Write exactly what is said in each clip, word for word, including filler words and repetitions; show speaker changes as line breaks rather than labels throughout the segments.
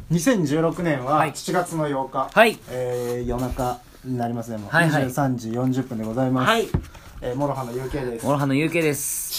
にせんじゅうろくねん
は
はいしちがつのようか、
はい
えー、夜中になりますね。もう
はいはい
にじゅうさんじよんじゅっぷんでございます。
はい、
えー、モロハの ユーケー です。
モロハの ユーケー です。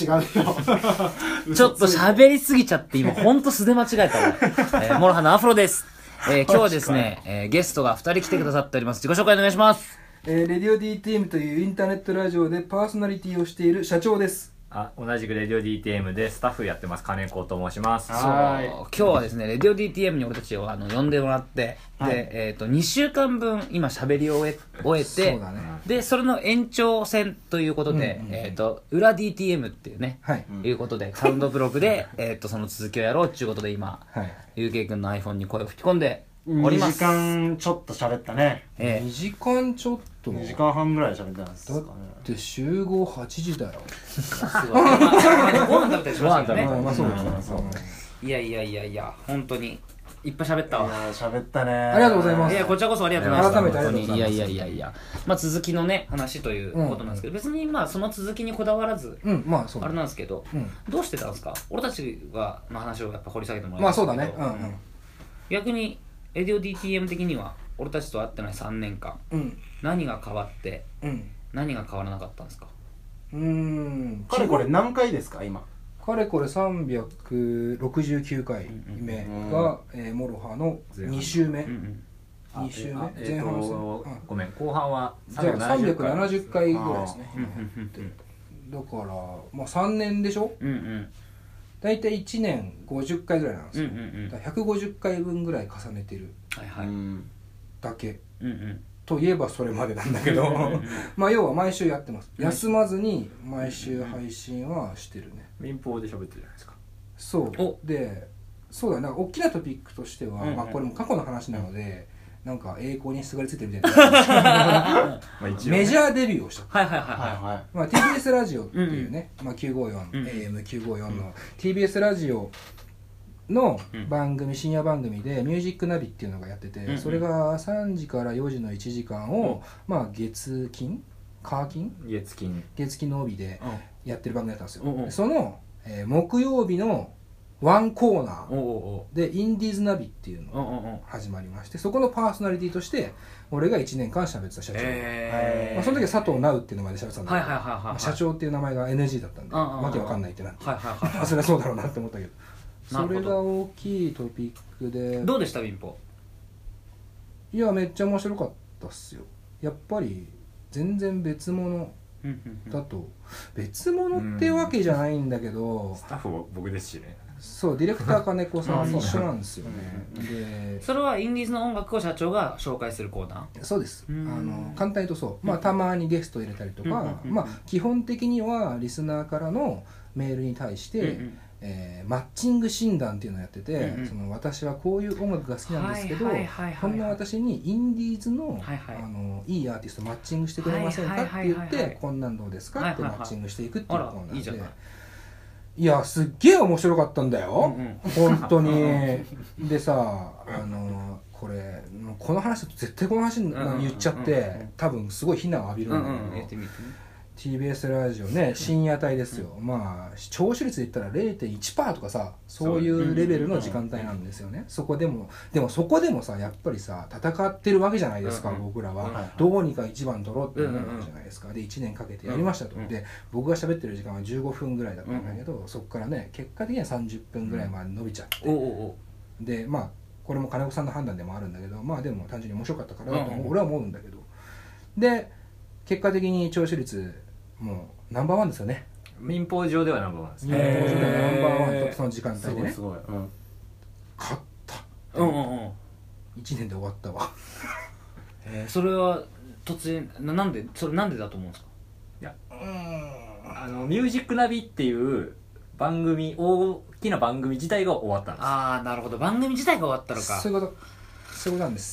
違うよ
ちょっと喋りすぎちゃって今ほんと素で間違えたわ、えー、モロハのアフロです。えー、今日はですね、えー、ゲストがふたり来てくださっております。自己紹介お願いします。
えー、レディオ ディーティーエム というインターネットラジオでパーソナリティをしている社長です。
あ、同じくレディオ ディーティーエム でスタッフやってます金子と申します。
はい、今日はですねレディオ ディーティーエム に俺たちをあの呼んでもらって、はい、で、えー、とにしゅうかんぶん今喋りを終え終えて、
そうだね、
でそれの延長戦ということで、うんうん、えー、と裏 ディーティーエム っていうね、はい、いうことでサウンドブログでえとその続きをやろうっていうことで今、はい、ユーケー 君の iPhone に声を吹き込んでおります。
にじかんちょっと喋ったね、
えー、
にじかんちょっと
にじかんはんぐらい喋ったんですかね。
だって集合はちじだよ
すごいご飯食べたりしましたよね。
まあそうですね、
いやいやいやいや本当にいっぱい喋ったわ。
いや喋ったね。
ありがとうございます。
いやこちらこそありがとうございます。
改めてありがとうございます。
いやいやいやいや、まあ続きのね話ということなんですけど、うん、別にまあその続きにこだわらず、うん、まあそうあれなんですけど、うん、どうしてたんですか。俺たちがの話をやっぱ掘り下げてもらいましたけど、まあそうだね、うんうん、逆にレディオ ディーティーエム 的には俺たちと会ってないさんねんかん、うん、何が変わって、うん、何が変わらなかったんですか。
うーん
かれこれ何回ですか今。
かれこれさんびゃくろくじゅうきゅうかいめが、うんえー、モロハのに週目、うんうん、に週目前半戦、えーうん、
ごめん後半は
じゃあさんびゃくななじゅっかいぐらいですね。だからまあさんねんでしょ、うんうん、だいたいいちねんごじゅっかいぐらいなんですよ、うんうんうん、だからひゃくごじゅっかいぶんぐらい重ねてるだけ、うんうんといえばそれまでなんだけどまあ要は毎週やってます。休まずに毎週配信はしてるね。
民放で喋ってるじゃないですか。
そうで、そうだね、大きなトピックとしては、うんうん、まあこれも過去の話なので、うん、なんか栄光にすがりついてるみたいなまあ一応、ね、メジャーデビューをした。
はいはいはいはい、
まあ、ティービーエス ラジオっていうね、うんうんまあ、きゅうごよん、うん、エーエムきゅうごよん の ティービーエス ラジオの番組、うん、深夜番組でミュージックナビっていうのがやってて、うんうん、それがさんじからよじのいちじかんを、うん、まあ月金火金
月金
月金の帯でやってる番組だったんですよ、うんうん、その、えー、木曜日のワンコーナーでインディーズナビっていうのが始まりまして、そこのパーソナリティとして俺がいちねんかん喋ってた社長、えーまあ、その時は佐藤直っていう名前で喋ってたんだけど、はいはいはいはいまあ、社長っていう名前が エヌジー だったんでわけわかんないってなって、はいはいはい、それはそうだろうなって思ったけど、それが大きいトピックで。
どうでした民放。
いやめっちゃ面白かったっすよ。やっぱり全然別物だと、別物ってわけじゃないんだけど、
スタッフも僕ですしね。
そうディレクター金子さん一緒なんですよね
でそれはインディーズの音楽を社長が紹介するコーナ
ー。そうです、あの簡単に言うとそう、まあ、たまにゲスト入れたりとか、まあ、基本的にはリスナーからのメールに対して、うんうんえー、マッチング診断っていうのをやってて、うんうん、その私はこういう音楽が好きなんですけど、こんな私にインディーズの、はいはい、あのいいアーティストマッチングしてくれませんかって言って、こんなんどうですかってマッチングしていくっていうコーナーで、いやすっげえ面白かったんだよ、うんうん、本当にでさあのこれこの話だと絶対この話言っちゃって、うんうん、多分すごい非難を浴びるんだけど、うんうん、ティービーエス ラジオね深夜帯ですよ、うん、まあ聴取率で言ったら れいてんいちパーセント とかさそういうレベルの時間帯なんですよね。そこでもでもそこでもさやっぱりさ戦ってるわけじゃないですか、うんうん、僕らは、うんうん、どうにかいちばん取ろうって思うわけじゃないですか。でいちねんかけてやりましたと、うんうん、で僕が喋ってる時間はじゅうごふんぐらいだったんだけど、うんうん、そこからね結果的にはさんじゅっぷんぐらいまで伸びちゃって、うん、おうおうでまあこれも金子さんの判断でもあるんだけど、まあでも単純に面白かったからだと俺は思うんだけど、で結果的に聴取率もうナンバーワンですよね。
民放上ではナンバーワンですね。
民放上ではナンバーワンとその時間帯でね。
すごいすごい、うん、
勝った。
うんうんうん。
いちねんで終わったわ。
えー、それは突然ななんでそれなんでだと思うんですか。
いや、うーんあのミュージックナビっていう番組大きな番組自体が終わったんです。
ああなるほど、番組自体が終わったのか。
そういうことそういうことなんです。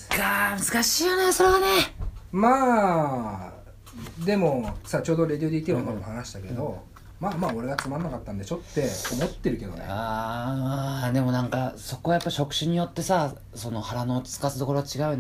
そっか難しいよねそれはね。
まあ。でもさちょうどレディオ ディーティーエム の話したけど、うん、まあまあ俺がつまんなかったんでしょって思ってるけどね。
ああでもなんかそこはやっぱ職種によってさその腹のつかすところは違うよね。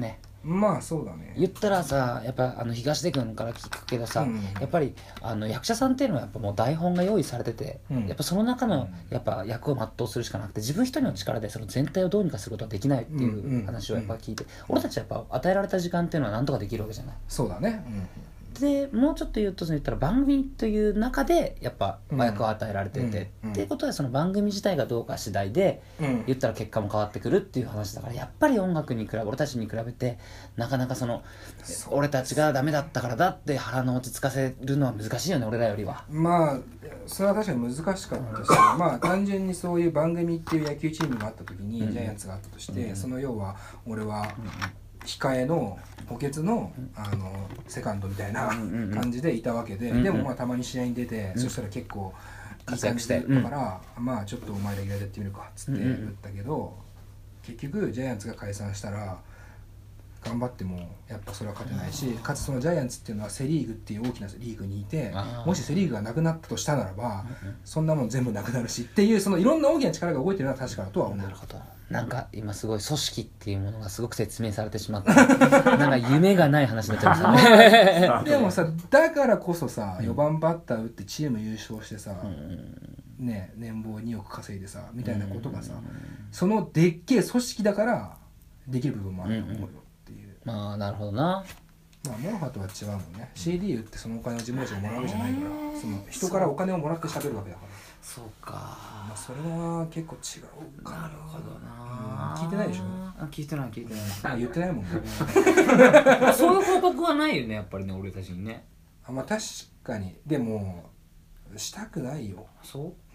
まあそうだね。
言ったらさやっぱあの東出君から聞くけどさ、うん、やっぱりあの役者さんっていうのはやっぱもう台本が用意されてて、うん、やっぱその中のやっぱ役を全うするしかなくて自分一人の力でその全体をどうにかすることはできないっていう話をやっぱ聞いて、うんうん、俺たちはやっぱ与えられた時間っていうのは何とかできるわけじゃない。
そうだね、うん
でもうちょっと言うと言ったら番組という中でやっぱ役を与えられてて、うんうん、っていうことはその番組自体がどうか次第で、うん、言ったら結果も変わってくるっていう話だからやっぱり音楽に比べ俺たちに比べてなかなかその俺たちがダメだったからだって腹の落ち着かせるのは難しいよね俺らよりは。
まあそれは確かに難しかったし、まあ単純にそういう番組っていう野球チームがあった時に、うん、ジャイアンツがあったとして、うん、その要は俺は、うん控えの補欠の、あのセカンドみたいな感じでいたわけで、うんうん、でもまあたまに試合に出て、うん、そしたら結構いい感じだから、うん、まあちょっとお前レギュラーでやってみるかっつって言ったけど、うんうん、結局ジャイアンツが解散したら頑張ってもやっぱそれは勝てないし、かつそのジャイアンツっていうのはセリーグっていう大きなリーグにいて、もしセリーグがなくなったとしたならば、うんうん、そんなもん全部なくなるしっていうそのいろんな大きな力が動いてるのは確かだとは思う。
なるほど。なんか今すごい組織っていうものがすごく説明されてしまったなんか夢がない話になっちゃいましたね
でもさだからこそさ、うん、よばんバッター打ってチーム優勝してさ、うん、ね年俸におく稼いでさみたいなことがさ、うん、そのでっけえ組織だからできる部分もあると思うよっていう、
うんうん、まあなるほどな。
まあモロハとは違うもんね。 シーディー 売ってそのお金を自分たちがもらうわけじゃないから、えー、その人からお金をもらって喋るわけだから。
そうか、
まあ、それは結構違うかな。
なるほどな、
うん、聞いてないでしょ。
あ聞いてない聞いてない
あ言ってないもんね
そういう報告はないよねやっぱりね俺たちにね。
あまあ確かにでもしたくないよ。
そう、
うん、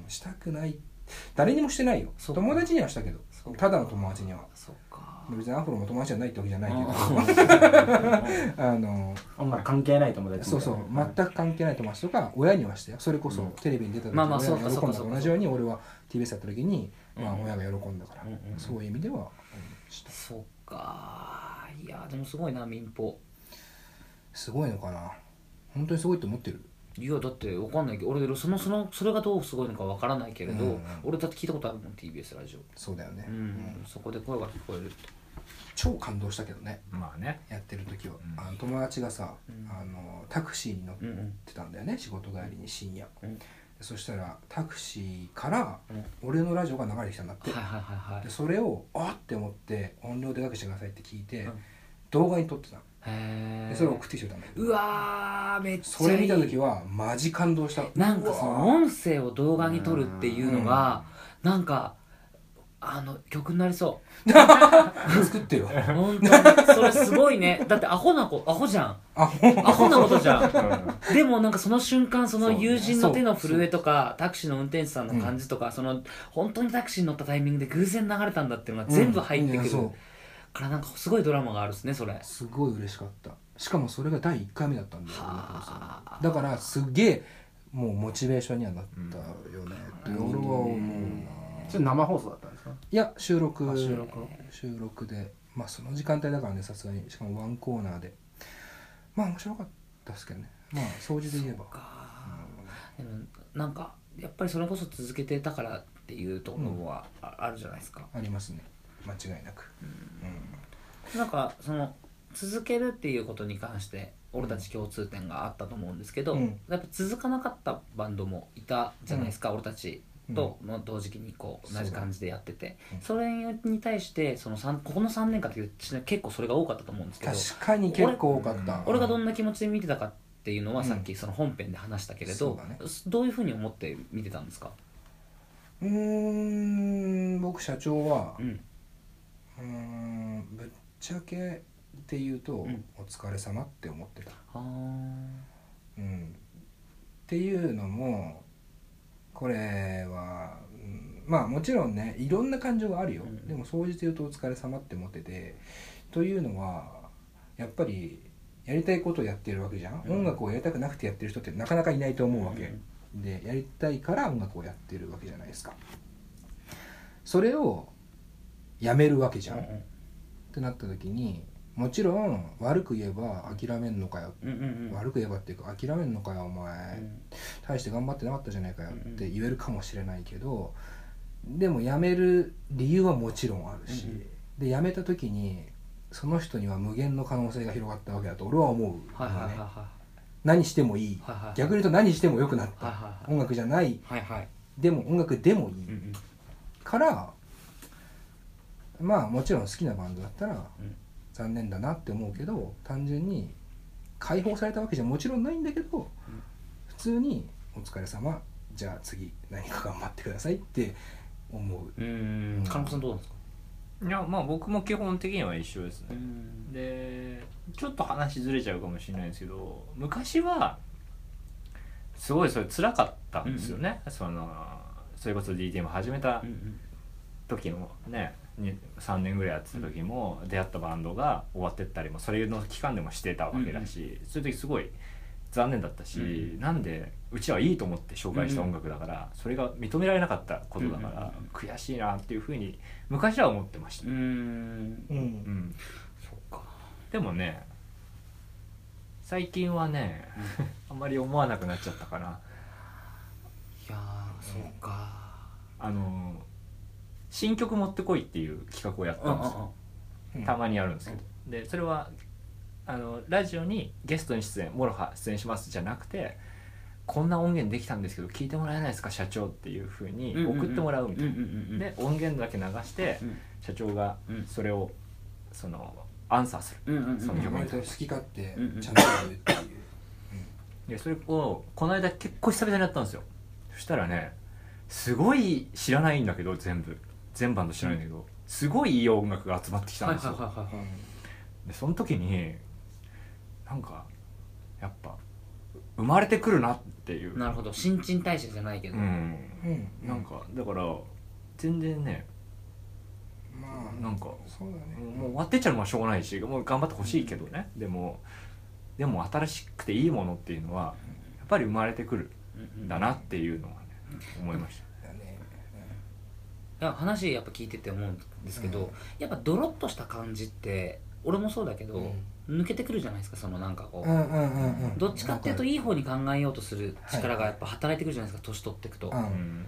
したくない。誰にもしてないよ。友達にはしたけどただの友達には。
そうか
別にアフロも友達じゃないってわけじゃないけどあの
音楽関係ない友達。
そうそう全く関係ない友達とか親にはしてよ。それこそテレビに出た時に親が喜んだと同じように俺は ティービーエス やった時に、まあ、親が喜んだから、うんうん、そういう意味では
した。そうかいやでもすごいな民放。
すごいのかな本当にすごいと思ってる。
いやだって分かんないけど俺そのそのそれがどうすごいのか分からないけれど、うんうん、俺だって聞いたことあるもん ティービーエス ラジオ。
そうだよね、
うんうん、そこで声が聞こえるって
超感動したけどね。
まあね
やってる時は、うん、あの友達がさ、うん、あのタクシーに乗ってたんだよね、うん、仕事帰りに深夜、うん、そしたらタクシーから俺のラジオが流れてきたんだって、
はいはいはいはい、
でそれをあって思って音量でかくしてくださいって聞いて、うん、動画に撮ってたの。へでそれを送ってきてたんだけど、
うわーめっちゃいい。
それ見た時はマジ感動した。
なんかその音声を動画に撮るっていうのが、うん、なんかあの曲になりそう
作ってよ
本当にそれすごいね。だってアホな子アホじゃんアホアホなことじゃん、うん、でもなんかその瞬間その友人の手の震えとかタクシーの運転手さんの感じとか、うん、その本当にタクシーに乗ったタイミングで偶然流れたんだっていうのが全部入ってくる、うん、からなんかすごいドラマがあるっすねそれ。
すごい嬉しかった。しかもそれがだいいっかいめだったんだよ。だからすげえもうモチベーションにはなったよねって俺は思うな。
それ生放送だったんですか？
いや収録収録収録でまあその時間帯だからねさすがに。しかもワンコーナーでまあ面白かったですけどね。まあ掃除で言えばか、
うん、でもなんかやっぱりそれこそ続けてたからっていうところはあるじゃないですか、
うん、ありますね間違いなく、うん
うん、なんかその続けるっていうことに関して俺たち共通点があったと思うんですけど、うん、やっぱ続かなかったバンドもいたじゃないですか、うん、俺たちとの同時期にこう同じ感じでやってて、うん、それに対してそのここのさんねんかんって結構それが多かったと思うんですけど、
確かに結構多かった。
俺, 俺がどんな気持ちで見てたかっていうのはさっきその本編で話したけれど、うんね、どういうふうに思って見てたんですか？
うーん僕社長は、うん、うーんぶっちゃけって言うと、うん、お疲れ様って思ってた。あ、うん、っていうのもこれは、うん、まあもちろんねいろんな感情があるよ、うん、でも総じて言うとお疲れ様って思ってて、というのはやっぱりやりたいことをやってるわけじゃん、うん、音楽をやりたくなくてやってる人ってなかなかいないと思うわけ、うん、でやりたいから音楽をやってるわけじゃないですか。それをやめるわけじゃん、うん、ってなった時にもちろん悪く言えば諦めんのかよ、うんうんうん、悪く言えばっていうか諦めんのかよお前、うん、大して頑張ってなかったじゃないかよって言えるかもしれないけど、でも辞める理由はもちろんあるし、うんうん、で辞めた時にその人には無限の可能性が広がったわけだと俺は思う、ね、
はいはいはいはい、
何してもいい、はいはいはい、逆に言うと何してもよくなった、はいはいはい、音楽じゃない、はいはい、でも音楽でもいい、うんうん、からまあもちろん好きなバンドだったら残念だなって思うけど、単純に解放されたわけじゃもちろんないんだけど、うん、普通にお疲れ様、じゃあ次何か頑張ってくださいって思う。
うーん、金子さんどうなんですか？
いや、まあ僕も基本的には一緒ですね。でちょっと話ずれちゃうかもしれないんですけど、昔はすごいそれ辛かったんですよね、うんうん、そのそれこそ ディーティーエム 始めた時のね、さんねんぐらいやってた時も出会ったバンドが終わってったりもそれの期間でもしてたわけだし、うんうん、そういう時すごい残念だったし、うん、なんでうちはいいと思って紹介した音楽だから、うん、それが認められなかったことだから、うん、悔しいなっていうふうに昔は思ってました。うん、うんうん、そうか。でもね最近はね、うん、あんまり思わなくなっちゃったかな。
いやー、そうか。
あの新曲持ってこいっていう企画をやったんですよ、うん、たまにやるんですけど、うん、でそれはあのラジオにゲストに出演、モロハ出演しますじゃなくて、こんな音源できたんですけど聞いてもらえないですか社長っていう風に送ってもらうみたいな。で音源だけ流して、うん、社長がそれをそのアンサーする、うんうん、その曲に
好き勝手ちゃんとやるっていう、
うん、でそれをこの間結構久々にやったんですよ。そしたらね、すごい知らないんだけど全部全バンド知らないんだけど、うん、すごいいい音楽が集まってきたんですよ。でその時になんかやっぱ生まれてくるなっていう。
なるほど、新陳代謝じゃないけど、うん
うん、なんかだから全然ね、まあなんかそうだね、もう終わってっちゃうのはしょうがないし、もう頑張ってほしいけどね、うん、でもでも新しくていいものっていうのはやっぱり生まれてくるんだなっていうのはね、うん、思いました。
いや話やっぱ聞いてて思うんですけど、うん、やっぱドロッとした感じって俺もそうだけど、うん、抜けてくるじゃないですか。そのなんかこう、うんうんうんうん、どっちかっていうといい方に考えようとする力がやっぱ働いてくるじゃないですか、年取っていくと、うん、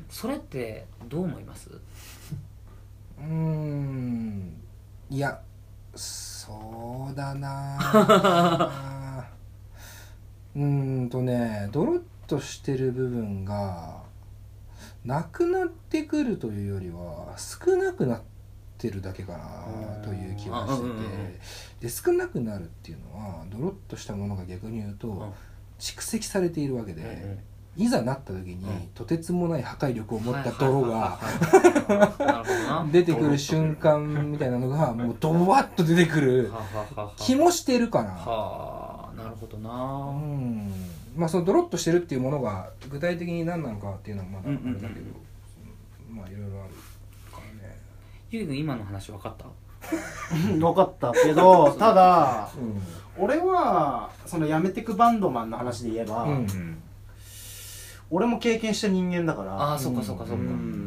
それってどう思います？
うーん、いやそうだなうーんとね、ドロッとしてる部分がなくなってくるというよりは少なくなってるだけかなという気がしてて、で少なくなるっていうのはドロッとしたものが逆に言うと蓄積されているわけで、いざなった時にとてつもない破壊力を持った泥が出てくる瞬間みたいなのがもうドワッと出てくる気もしてるかな。
はあ、なるほどな。うん、
まあそのドロッとしてるっていうものが具体的に何なのかっていうのはまだあれだけど、うんうんうん、まあいろいろあるからね。
ゆうくん今の話分かった？
分かったけど、ただ、うん、俺はその辞めてくバンドマンの話で言えば、うんうん、俺も経験した人間だから。
ああ、そっかそっかそっか、うん、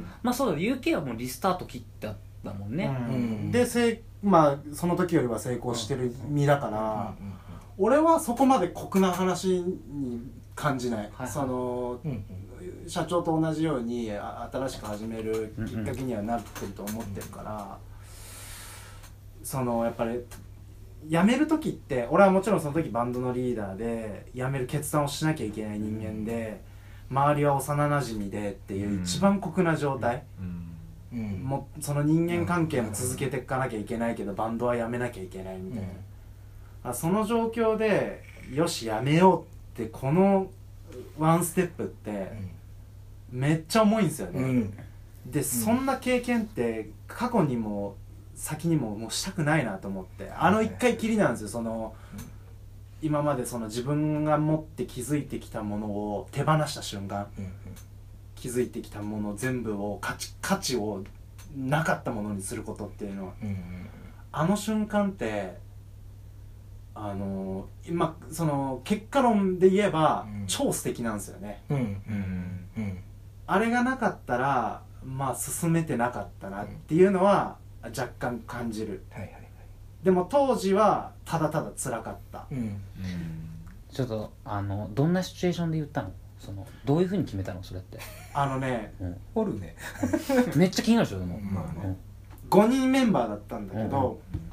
まあそうだ、 ユーケー はもうリスタート切っただもんね、
うんうん、でせまあその時よりは成功してる身だから、うんうんうんうん、俺はそこまで酷な話に感じない、はいはい、その、うんうん、社長と同じように新しく始めるきっかけにはなってると思ってるから、うんうん、そのやっぱり辞める時って俺はもちろんその時バンドのリーダーで辞める決断をしなきゃいけない人間で、周りは幼なじみでっていう一番酷な状態、うんうん、もうその人間関係も続けていかなきゃいけないけどバンドは辞めなきゃいけないみたいな、うん、その状況でよしやめようってこのワンステップってめっちゃ重いんですよね、うん、で、うん、そんな経験って過去にも先にももうしたくないなと思って、あの一回きりなんですよ。その、うん、今までその自分が持って気づいてきたものを手放した瞬間、うんうん、気づいてきたもの全部を価値、価値をなかったものにすることっていうのは、うんうん、あの瞬間ってあの今その結果論で言えば、うん、超素敵なんですよね、うんうんうん、あれがなかったらまあ進めてなかったなっていうのは若干感じる、はいはいはい、でも当時はただただ辛かった、うんうん、
ちょっとあのどんなシチュエーションで言ったの？そのどういう風に決めたのそれって？
あのね、
うん、おるね
めっちゃ気になるでしょでも、
まあね、うん、ごにんメンバーだったんだけど、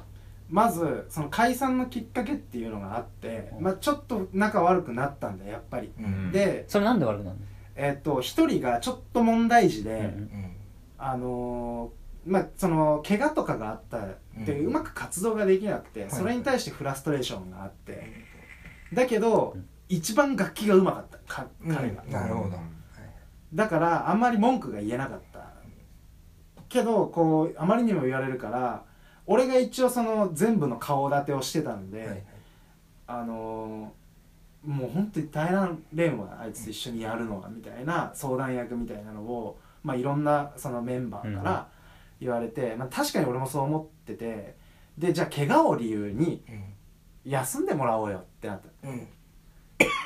まずその解散のきっかけっていうのがあって、まあ、ちょっと仲悪くなったんだよやっぱり、うん、で
それなんで悪くなるの？
えっと一人がちょっと問題児で、うんうん、あのー、まあその怪我とかがあったで、うん、うまく活動ができなくて、それに対してフラストレーションがあって、だけど、うん、一番楽器がうまかったか彼が、
うん、なるほど。
だからあんまり文句が言えなかったけど、こうあまりにも言われるから俺が一応その全部の顔立てをしてたので、はいはい、あのー、もう本当に大乱連はあいつと一緒にやるのはみたいな相談役みたいなのを、まあ、いろんなそのメンバーから言われて、うん、まあ、確かに俺もそう思ってて、でじゃあ怪我を理由に休んでもらおうよってなった、うん、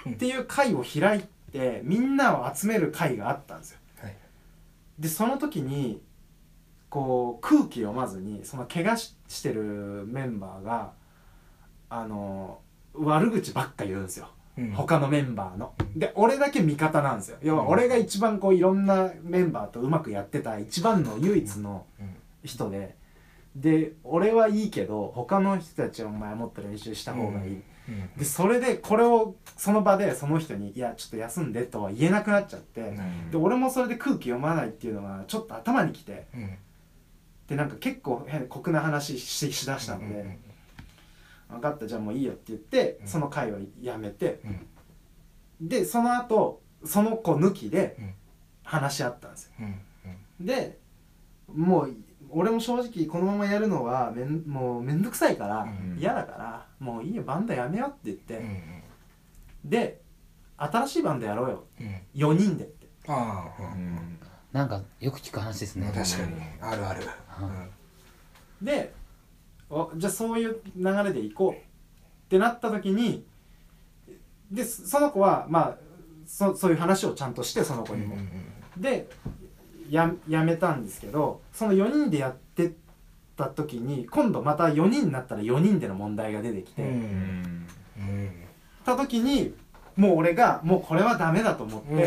っていう会を開いてみんなを集める会があったんですよ、はい、でその時にこう空気読まずにその怪我 し, してるメンバーがあの悪口ばっか言うんですよ、うん、他のメンバーの。で俺だけ味方なんですよ。要は俺が一番こういろんなメンバーとうまくやってた一番の唯一の人で、で俺はいいけど他の人たちはお前もっと練習した方がいい、うんうん、でそれでこれをその場でその人にいやちょっと休んでとは言えなくなっちゃって、うん、で俺もそれで空気読まないっていうのがちょっと頭にきて、うん、でなんか結構変酷な話 し, しだしたので、うんうんうん、分かったじゃあもういいよって言って、うん、その会をやめて、うん、でその後その子抜きで話し合ったんですよ、うんうん、でもう俺も正直このままやるのはめんもうめんどくさいから嫌だからもういいよバンドやめようって言って、うんうん、で新しいバンドやろうよ、うん、よにんでってあ、
うん、なんかよく聞く話ですね。
確かにあるある、
うん、でおじゃあそういう流れで行こうってなった時にでその子はまあ そ, そういう話をちゃんとしてその子にも、うんうんうん、で や, やめたんですけど、そのよにんでやってた時に今度またよにんになったらよにんでの問題が出てきて、うんうん、た時にもう俺がもうこれはダメだと思って、うんうん、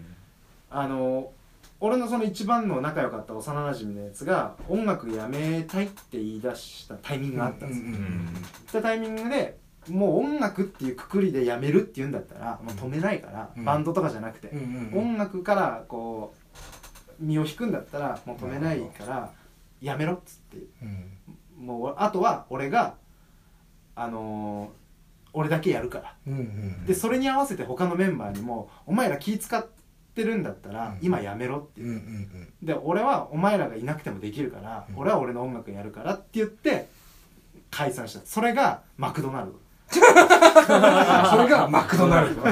あの俺のその一番の仲良かった幼馴染のやつが音楽やめたいって言い出したタイミングがあったんですよ、うんうんうん、ったタイミングでもう音楽っていうくくりでやめるって言うんだったらもう止めないから、うん、バンドとかじゃなくて、うんうんうん、音楽からこう身を引くんだったらもう止めないからやめろっつって、うん、もうあとは俺があのー、俺だけやるから、うんうんうん、でそれに合わせて他のメンバーにもお前ら気使ってるんだったら今やめろって言って、うんうんうん、で俺はお前らがいなくてもできるから、うん、俺は俺の音楽やるからって言って解散した。それがマクドナルドそれ
がマクドナルド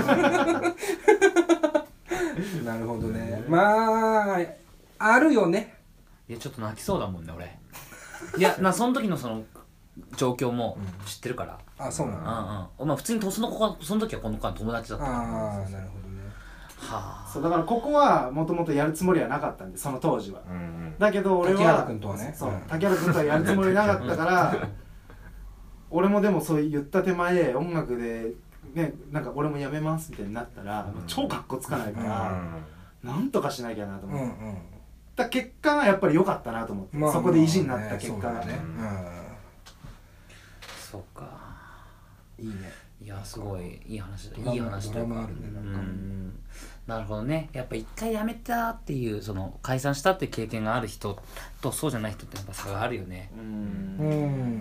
なるほどね。まああるよね。
いやちょっと泣きそうだもんね俺。いやまあその時のその状況も知ってるから、
うん、あそうなの、
うんうん、まあ普通にその子がその時はこの子は友達だったから。
ああなるほどね。
はあ、そうだからここはもともとやるつもりはなかったんでその当時は、うんうん、だけど俺は
竹原君とはね
そう、うん、竹原君とはやるつもりなかったから俺もでもそう言った手前音楽でね、なんか俺もやめますみたいになったら、うん、超かっこつかないから、うん、なんとかしなきゃなと思って、うんうん、だ結果がやっぱり良かったなと思って、まあ、そこで意地になった結果が、ね、
うん、そうか
いいね。
いやすごいいい話だ。いい話だ。もあるねなんか、うん、なるほどね。やっぱ一回やめたっていうその解散したっていう経験がある人とそうじゃない人ってやっぱ差があるよね。うん、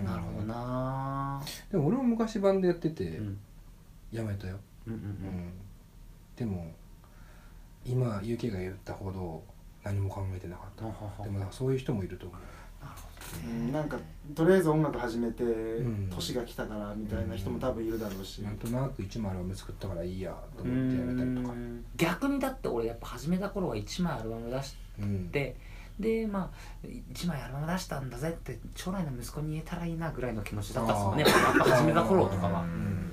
なるほどな。
でも俺も昔バンドやってて、うんやめたよ、うんうんうん、でも今 ユーケー が言ったほど何も考えてなかった。はははでもなんかそういう人もいると思う。なるほ
どね、うん、なんかとりあえず音楽始めて年が来たからみたいな人も多分いるだろうし、
うん、なんとなくいちまいアルバム作ったからいいやと思ってやめたりとか。
逆にだって俺やっぱ始めた頃はいちまいアルバム出して、うん、でまあいちまいアルバム出したんだぜって将来の息子に言えたらいいなぐらいの気持ちだったっすもんね。やっぱ始めた頃とかは、うん、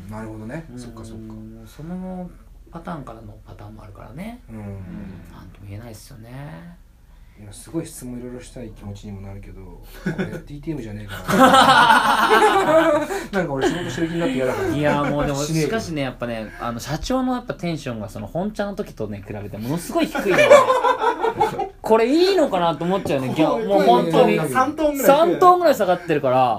なるほどね。そっかそっか。
そのパターンからのパターンもあるからね。うん、なんとも言えないですよね。
いやすごい質問いろいろしたい気持ちにもなるけどこれ ディーティーエム じゃねえかななんか俺仕事してる気になって嫌だから。
いやもうでもしかしねやっぱねあの社長のやっぱテンションがその本茶の時とね比べてものすごい低いのねこれいいのかなと思っちゃうね。もう本当にさんトーンぐらい下がってるから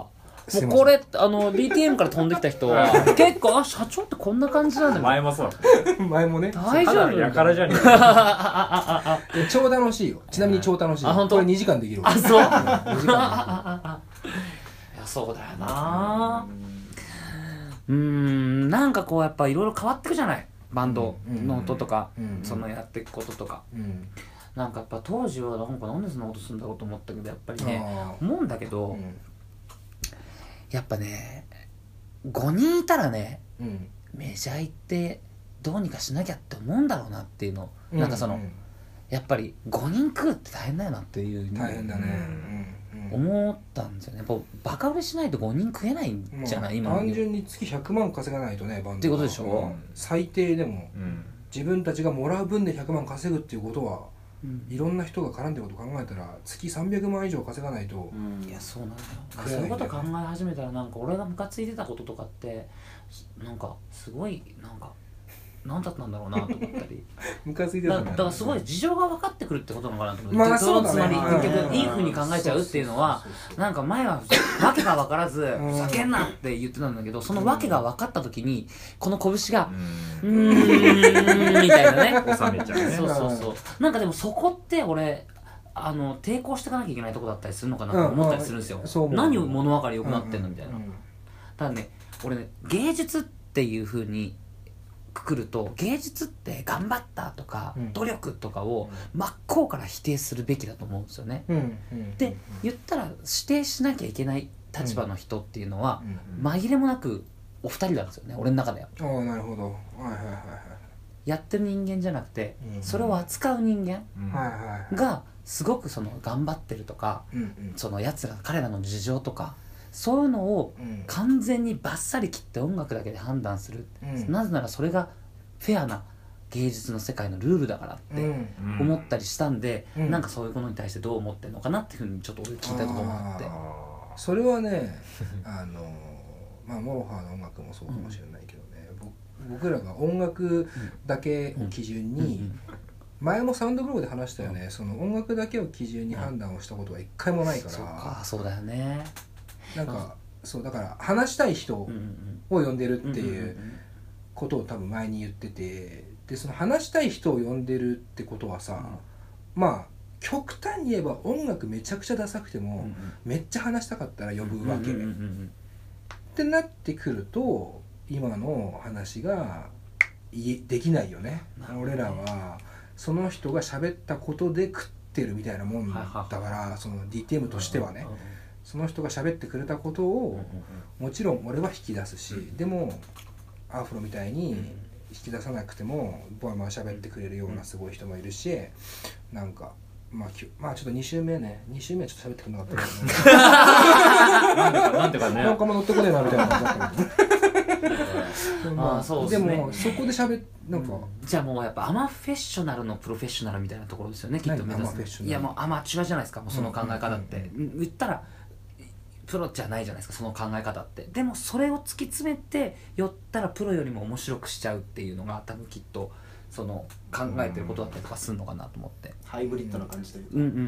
もうこれあの ディーティーエム から飛んできた人は結構あ社長ってこんな感じなんだよ。
前もそう
前もね
大丈夫
やからじゃね
え超楽しいよ。ちなみに超楽しい。
あ本当
これにじかんできるわ。
あそう
にじかんできる。
いやそうだよな。うーんなんかこうやっぱいろいろ変わってくじゃない、バンドの音とか、うん、そのやっていくこととか、うん、なんかやっぱ当時はなんかなんでそんなことするんだろうと思ったけどやっぱりね思うんだけど、うん、やっぱねごにんいたらね、うん、メジャー行ってどうにかしなきゃって思うんだろうなっていうの、うん、なんかその、うん、やっぱりごにん食うって大変だよなっていう
大変だね、
うん、思ったんですよね。やっぱバカ売れしないとごにん食えないんじゃない、
まあ、今単純に月ひゃくまん稼がないとねバンドは
っていうことでしょ、うん、
最低でも、うん、自分たちがもらう分でひゃくまん稼ぐっていうことは、うん、いろんな人が絡んでることを考えたら月さんびゃくまん以上稼がないと、
うん、いやそうなんだよ。そういうこと考え始めたらなんか俺がムカついてたこととかってなんかすごいなんか何だったんだろうなと思ったり
ムカついてたんだ、
だからすごい事情が分かってくるってことなのかなと思って、
まあそうだね、
つまり結局いい風に考えちゃうっていうのはなんか前は訳が分からず叫んなって言ってたんだけど、その訳が分かった時にこの拳がうーんみたいなね
収めちゃうね。
そうそうそう。なんかでもそこって俺あの抵抗していかなきゃいけないとこだったりするのかなと思ったりするんですよ、うん、何を物分かり良くなってんのみたいな、うんうん、ただね俺ね芸術っていう風にくくると芸術って頑張ったとか、うん、努力とかを真っ向から否定するべきだと思うんですよね、うんうん、で言ったら指定しなきゃいけない立場の人っていうのは、うん、紛れもなくお二人なんですよね俺の中では。
ああなるほど、はいはいはいはい、
やってる人間じゃなくて、うん、それを扱う人間がすごくその頑張ってるとか、うんうん、そのやつら彼らの事情とかそういうのを完全にバッサリ切って音楽だけで判断する、うん、なぜならそれがフェアな芸術の世界のルールだからって思ったりしたんで、うん、なんかそういうことに対してどう思ってるのかなっていうふうにちょっと俺聞いたところがあって、
それはねあのまあモロハの音楽もそうかもしれないけどね、うん、僕らが音楽だけを基準に、うんうんうん前もサウンドブログで話したよね、うん、その音楽だけを基準に判断をしたことは一回もないから、うん、
そうかそうだよね。
なんかそうだから話したい人を呼んでるっていうことを多分前に言ってて、でその話したい人を呼んでるってことはさ、うん、まあ極端に言えば音楽めちゃくちゃダサくても、うん、めっちゃ話したかったら呼ぶわけ、うんうんうんうん、ってなってくると今の話ができないよね。俺らはその人が喋ったことで食ってるみたいなもんだから、その ディーティーエム としてはね、その人が喋ってくれたことをもちろん俺は引き出すし、でもアフロみたいに引き出さなくてもボイマー喋ってくれるようなすごい人もいるし、なんかまあ、まあちょっとに週目ねに週目はちょっと喋ってくれなかったけど
なんてかね
なんかも乗ってこねえなみたいな感じだったけど
まあそうですね、
でもそこで喋っなんか、
うん、じゃあもうやっぱアマフェッショナルのプロフェッショナルみたいなところですよねきっと目指す。いやもうアマチュアじゃないですかもうその考え方って、うんうんうん、言ったらプロじゃないじゃないですかその考え方って。でもそれを突き詰めて寄ったらプロよりも面白くしちゃうっていうのが多分きっとその考えてることだったりとかするのかなと思って、
ハイブリッドな感じというか、
うんうんうん、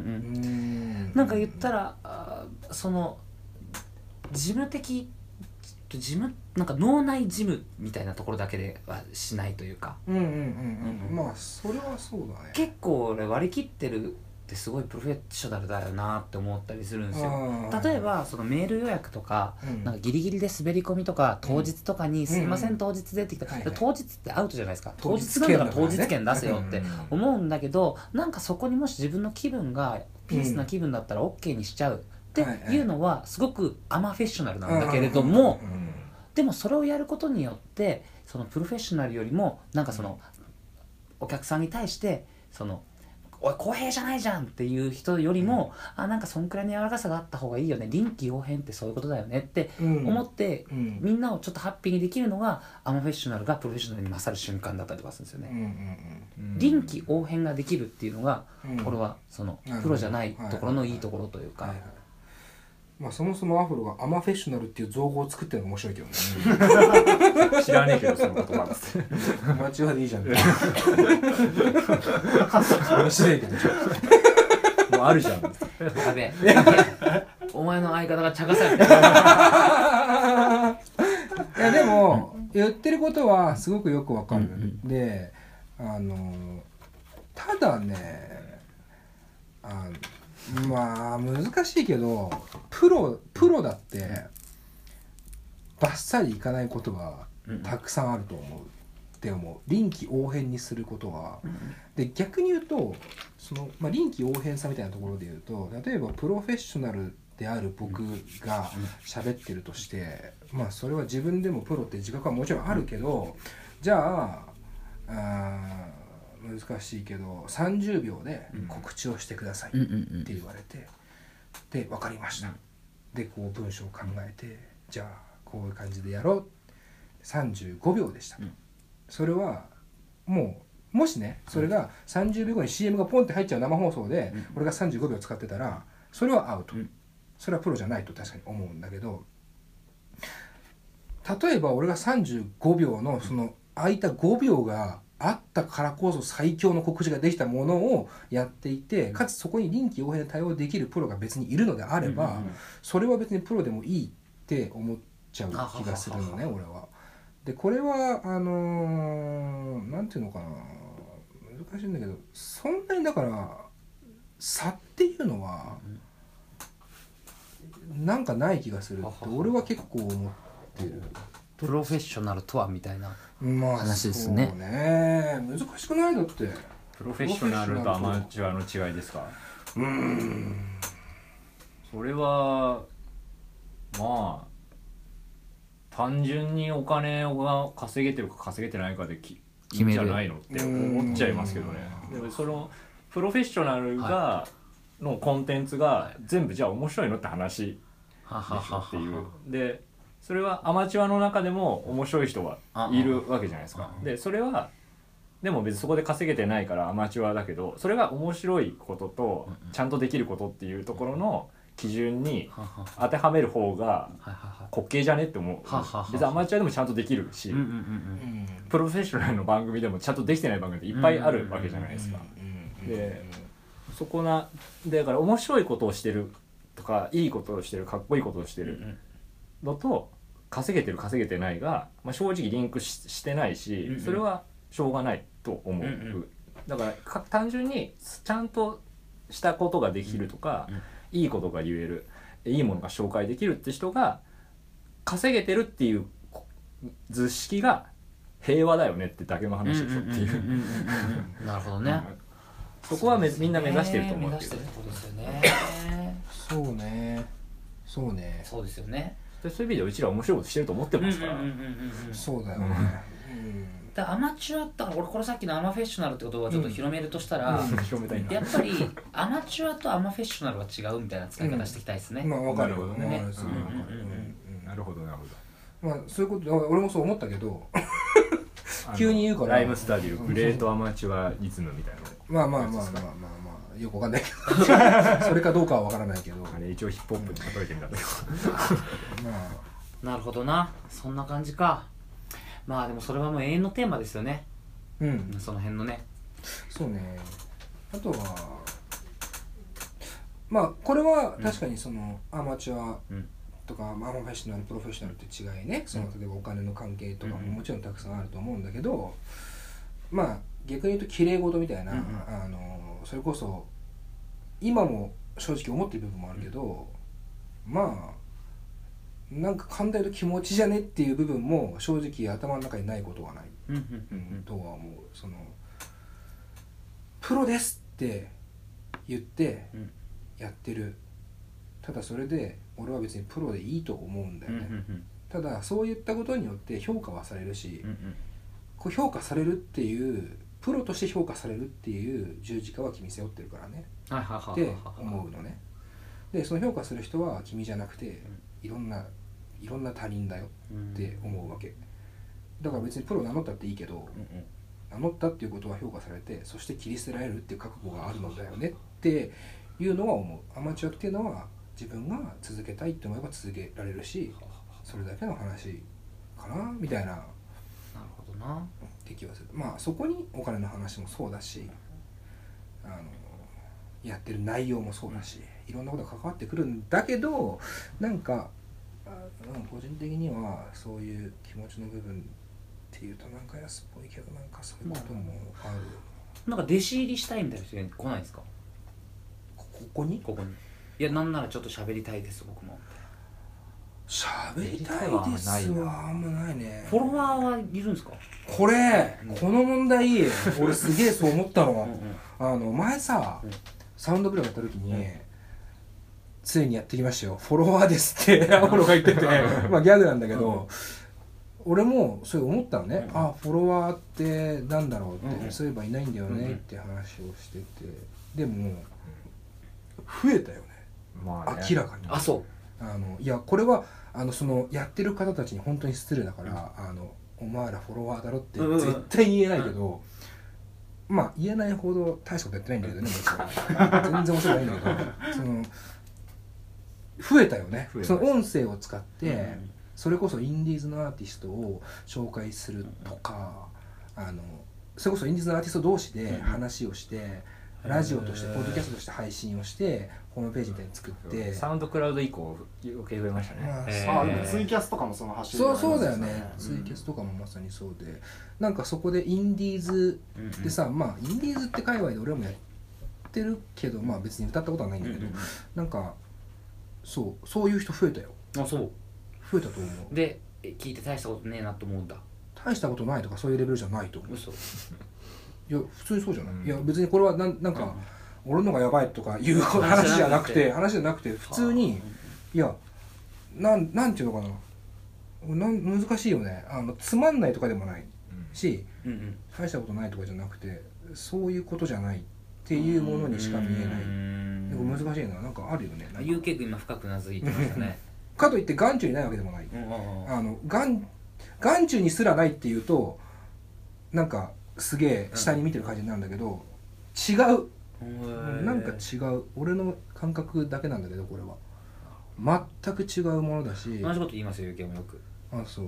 なんか言ったらあその事務的事務なんか脳内事務みたいなところだけではしないというか、
うんうんうんうん、うん、まあそれはそうだね。
結構俺割り切ってるってすごいプロフェッショナルだよなって思ったりするんですよ。例えばそのメール予約とか、うん、なんかギリギリで滑り込みとか当日とかに、うん、すいません当日でってきた、うん、当日ってアウトじゃないですか、当日なんだから当日券出せよって思うんだけど、なんかそこにもし自分の気分がピースな気分だったら OK にしちゃうっていうのはすごくアマフェッショナルなんだけれども、でもそれをやることによってそのプロフェッショナルよりもなんかそのお客さんに対してそのおい公平じゃないじゃんっていう人よりも、うん、あなんかそんくらいの柔らかさがあった方がいいよね、臨機応変ってそういうことだよねって思って、うん、みんなをちょっとハッピーにできるのがアマフェッショナルがプロフェッショナルに勝る瞬間だったりとかするんですよね、うんうんうん、臨機応変ができるっていうのが、うん、これはそのプロじゃないところのいいところというか、
まあそもそもアフロがアマフェッショナルっていう造語を作ってるのが面白いけどね
知らねえけどその言葉です
アマチュアでいいじゃん面白いけど
もうあるじゃん
やべえお前の相方が茶化されて
いやでも言ってることはすごくよくわかる、うんうん、であのただねあまあ難しいけどプロプロだってバッサリいかないことがたくさんあると思うって思う。臨機応変にすることは、うん、で逆に言うとその、まあ、臨機応変さみたいなところで言うと例えばプロフェッショナルである僕が喋ってるとして、まあそれは自分でもプロって自覚はもちろんあるけど、じゃあ、あ難しいけどさんじゅうびょうで告知をしてくださいって言われて、で分かりました、でこう文章を考えて、じゃあこういう感じでやろう、さんじゅうごびょうでした、それはもうもしねそれがさんじゅうびょうごに シーエム がポンって入っちゃう生放送で俺がさんじゅうごびょう使ってたらそれはアウト、それはプロじゃないと確かに思うんだけど、例えば俺がさんじゅうごびょうのその空いたごびょうがあったからこそ最強の告知ができたものをやっていて、かつそこに臨機応変で対応できるプロが別にいるのであれば、それは別にプロでもいいって思っちゃう気がするのね俺は。でこれはあのー、なんていうのかな、難しいんだけど、そんなにだから差っていうのはなんかない気がするって俺は結構思ってる。
プロフェッショナルとはみたいな話です
ね。まあ、そうね、難しくないだって。
プロフェッショナルとアマチュアの違いですか。うーん、それはまあ単純にお金が稼げてるか稼げてないかできいいんじゃないのって思っちゃいますけどね。でもそのプロフェッショナルがのコンテンツが全部じゃあ面白いのって話でしょっていう。でそれはアマチュアの中でも面白い人はいるわけじゃないですか。でそれはでも別にそこで稼げてないからアマチュアだけど、それが面白いこととちゃんとできることっていうところの基準に当てはめる方が滑稽じゃねって思う。別にアマチュアでもちゃんとできるし、プロフェッショナルの番組でもちゃんとできてない番組っていっぱいあるわけじゃないですか。でそこなだから面白いことをしてるとかいいことをしてるかっこいいことをしてるのと稼げてる稼げてないが、まあ、正直リンク し, してないし、それはしょうがないと思う、うんうん、だからか単純にちゃんとしたことができるとか、うんうん、いいことが言える、いいものが紹介できるって人が稼げてるっていう図式が平和だよねってだけの話でしょっていう
なるほどね
そこはめみんな目指してると思うけど、
そうねそうね
そうですよね。
そういう意味でうちら面白いことしてると思ってますから。
そうだよね、うん
だからアマチュアだから俺これさっきのアマフェッショナルって言葉をちょっと広めるとしたら、うん、やっぱりアマチュアとアマフェッショナルは違うみたいな使い方していきたいですね、うん、
まあ分かるほどね、
なるほどなるほ
ど、まあそういうこと俺もそう思ったけど急に言うから
ライムスターでいうグレートアマチュアリズムみたいな
まあまあまあまあまあまあよくわかんないけどそれかどうかはわからないけど
あれ一応ヒップホップに例えてみたんだけど
まあなるほどな、そんな感じか。まあでもそれはもう永遠のテーマですよね。うんその辺のね。
そうね。あとはまあこれは確かにそのアマチュアとか、うん、アマフェッショナルプロフェッショナルって違いね、その例えばお金の関係とかももちろんたくさんあると思うんだけど、まあ逆に言うと綺麗事みたいな、うんうん、あのそれこそ今も正直思ってる部分もあるけど、うん、まあなんか簡単に言うと気持ちじゃねっていう部分も正直頭の中にないことはない、うんうん、とは思う。そのプロですって言ってやってる、ただそれで俺は別にプロでいいと思うんだよね、うんうんうん、ただそういったことによって評価はされるし、うんうん、こう評価されるっていうプロとして評価されるっていう十字架は君背負ってるからねって思うのね。でその評価する人は君じゃなくていろんないろんな他人だよって思うわけだから、別にプロ名乗ったっていいけど、うんうん、名乗ったっていうことは評価されて、そして切り捨てられるっていう覚悟があるのだよねっていうのは思う。アマチュアっていうのは自分が続けたいって思えば続けられるし、それだけの話かなみたいな。
なるほどな
って気はする。まあそこにお金の話もそうだし、あのやってる内容もそうだし、 いろんなことが関わってくるんだけど、なんか個人的にはそういう気持ちの部分っていうとなんか安っぽいけど、なんかそういうこともある、
まあ、なんか弟子入りしたいみたいな人来ないですか？
ここに
ここにいや、なんならちょっと喋りたいです僕も。
喋りたいですわ、あんまないね。
フォロワーはいるんですか？
これ、うん、この問題俺すげえそう思ったの。うん、うん、あの前さ、うん、サウンドブレイやった時に、うん、ついにやってきましたよフォロワーですってアポロが言っててまあギャグなんだけど、うん、俺もそう思ったのね、うん、あフォロワーってなんだろうって、うん、そういえばいないんだよねって話をしてて、でも増えたよね、まあね、明らかに。
あ、そう
あのいやこれはあのそのやってる方たちに本当に失礼だから、うん、あのお前らフォロワーだろって絶対言えないけど、うん、まあ言えないほど大したことやってないんだけどね全然面白くないんだけどその増えたよね。その音声を使って、うん、それこそインディーズのアーティストを紹介するとか、うん、あのそれこそインディーズのアーティスト同士で話をして、うん、ラジオとしてポッドキャストとして配信をしてホームページみたいに作って、
サウンドクラウド以降余計増えましたね、
まあえー、あツイキャスとかもその発信
そうそうだよね、うん、ツイキャスとかもまさにそうで、なんかそこでインディーズでさ、うんうん、まあインディーズって界隈で俺もやってるけど、まあ別に歌ったことはないんだけど、うんうん、なんかそうそういう人増えたよ。
あ、そう
増えたと思う。
で聞いて大したことねえなと思うんだ。
大したことないとかそういうレベルじゃないと思う。
嘘。
いや普通にそうじゃない、うん、いや別にこれはなんなんか、うん、俺のがやばいとかいう話じゃなくて話じゃなくて普通に、いやなんなんていうのかな、なん難しいよね。あのつまんないとかでもないし、うんうん、大したことないとかじゃなくてそういうことじゃないっていうものにしか見えない。難しいな、なんかあるよね。
ユーケー 君今深くなずいてましたね
かといって眼中にないわけでもない、うん、あの眼眼中にすらないっていうとなんかすげえ下に見てる感じになるんだけど、違う、なんか違う、俺の感覚だけなんだけどこれは全く違うものだし。
同じこと言いますよユーケーもよく。
あ、そう、うん、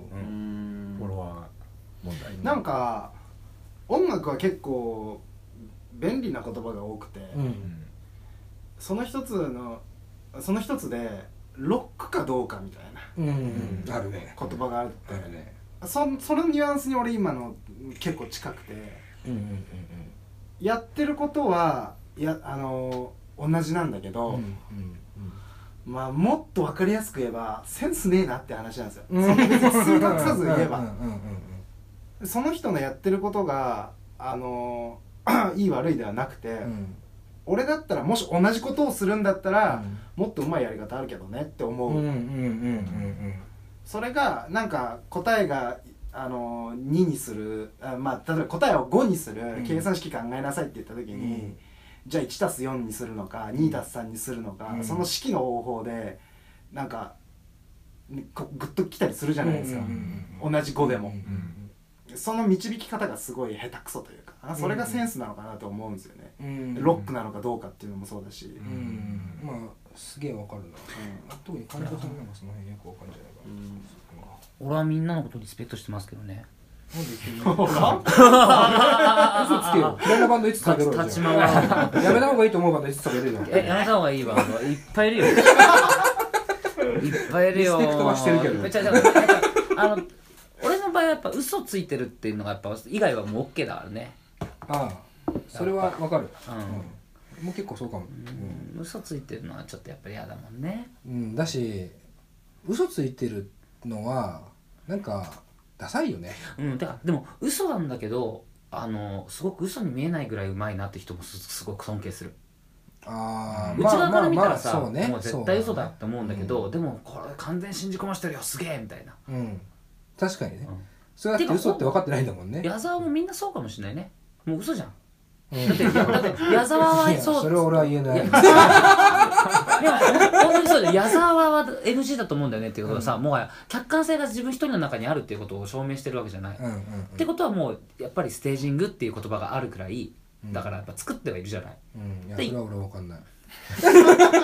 フォロワー問題。
なんか音楽は結構便利な言葉が多くて、うん、その一つのその一つでロックかどうかみたいな、
うんうんうん、あるね、
言葉があるって、
あるね。
そ, そのニュアンスに俺今の結構近くて、うんうんうんうん、やってることはやあの同じなんだけど、うんうんうん、まあもっと分かりやすく言えばセンスねえなって話なんですよ、うん、その別に数隠さず言えばその人のやってることがあのいい悪いではなくて、うん、俺だったらもし同じことをするんだったら、うん、もっとうまいやり方あるけどねって思う。それがなんか答えがあのににする、あ、まあ、例えば答えをごにする計算式考えなさいって言った時に、うん、じゃあいちたすよんにするのかにたすさんにするのか、うん、その式の方法でなんかグッときたりするじゃないですか、うんうん、同じごでも、うんうん、その導き方がすごい下手くそというか、それがセンスなのかなと思うんですよね、うん、ロックなのかどうかっていうのもそうだし、うん
うん、まあすげえわかるな、うん、特に金子さんなんかその辺よくわかるんじゃないかな、うん、
俺はみんなのことリスペクトしてますけどね。
なんで言ってんの嘘つけよ。嫌いなバンドいつ食べろよ。立ち回る。やめた方がいいと思うバンドいつ食べれるよ。
え、やめた方がいいバンドはいっぱいいるよ。いっぱいいるよ。
リスペクトはしてるけど。
ちゃちゃあの俺の場合はやっぱ嘘ついてるっていうのがやっぱ以外はもう OK だからね。
ああ、それはわかる。うん。もう結構そうかも。
うん、嘘ついてるのはちょっとやっぱり嫌だもんね。
うん、だし嘘ついてるのはなんかダサいよね。
うん、だからでも嘘なんだけど、あのすごく嘘に見えないぐらいうまいなって人も す, すごく尊敬する。
あ
内側から見たらさ、まあまあまあね、もう絶対嘘だって思うんだけど、ね、うん、でもこれ完全信じ込ましてるよすげえみたいな。
うん、確かにね。うん、それだって嘘って分かってないんだもんね。
矢沢もみんなそうかもしれないね。もう嘘じゃん。うん、だってだって矢沢はそう。
それは俺は言えない。いや
本当にそうだよ。矢沢は エヌジー だと思うんだよねっていうことはさ、うん、もはや客観性が自分一人の中にあるっていうことを証明してるわけじゃない、うんうんうん、ってことはもうやっぱりステージングっていう言葉があるくらいだからやっぱ作ってはいるじゃない、
うん、いやそれは俺は分かんない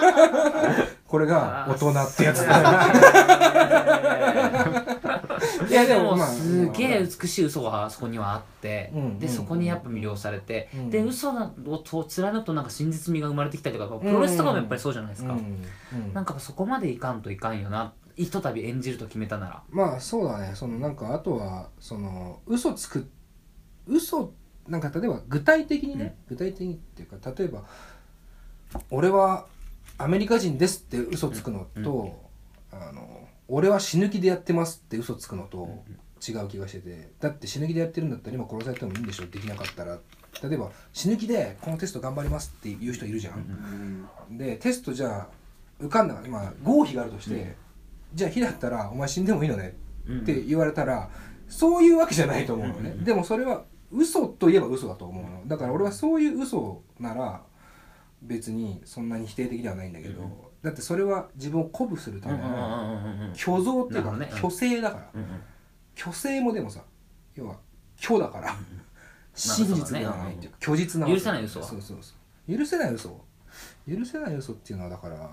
これが大人ってやつだい
やでもすげえ美しい嘘がそこにはあって、うん、でそこにやっぱ魅了されて、うん、で嘘を貫くとなんか真実味が生まれてきたりとか、プロレスとかもやっぱりそうじゃないですか、うんうん、なんかそこまでいかんといかんよな、ひとたび演じると決めたなら。
まあそうだね、そのなんかあとはその嘘つく嘘なんか例えば具体的にね、うん、具体的にっていうか、例えば俺はアメリカ人ですって嘘つくのと、うん、あの俺は死ぬ気でやってますって嘘つくのと違う気がしてて、だって死ぬ気でやってるんだったら今殺されてもいいんでしょ、できなかったら。例えば死ぬ気でこのテスト頑張りますっていう人いるじゃん、うん、でテストじゃあ受かんなかった、まあ合否があるとして、うん、じゃあ非だったらお前死んでもいいのねって言われたら、そういうわけじゃないと思うのね、うん、でもそれは嘘といえば嘘だと思うの。だから俺はそういう嘘なら別にそんなに否定的ではないんだけど、うん、だってそれは自分を鼓舞するための虚像っていうか、ね、虚勢だから、うん、虚勢もでもさ、要は虚だから、うん、真実ではないっていうか、虚実な
許せない嘘は、
そうそうそう、許せない嘘許せない嘘っていうのはだから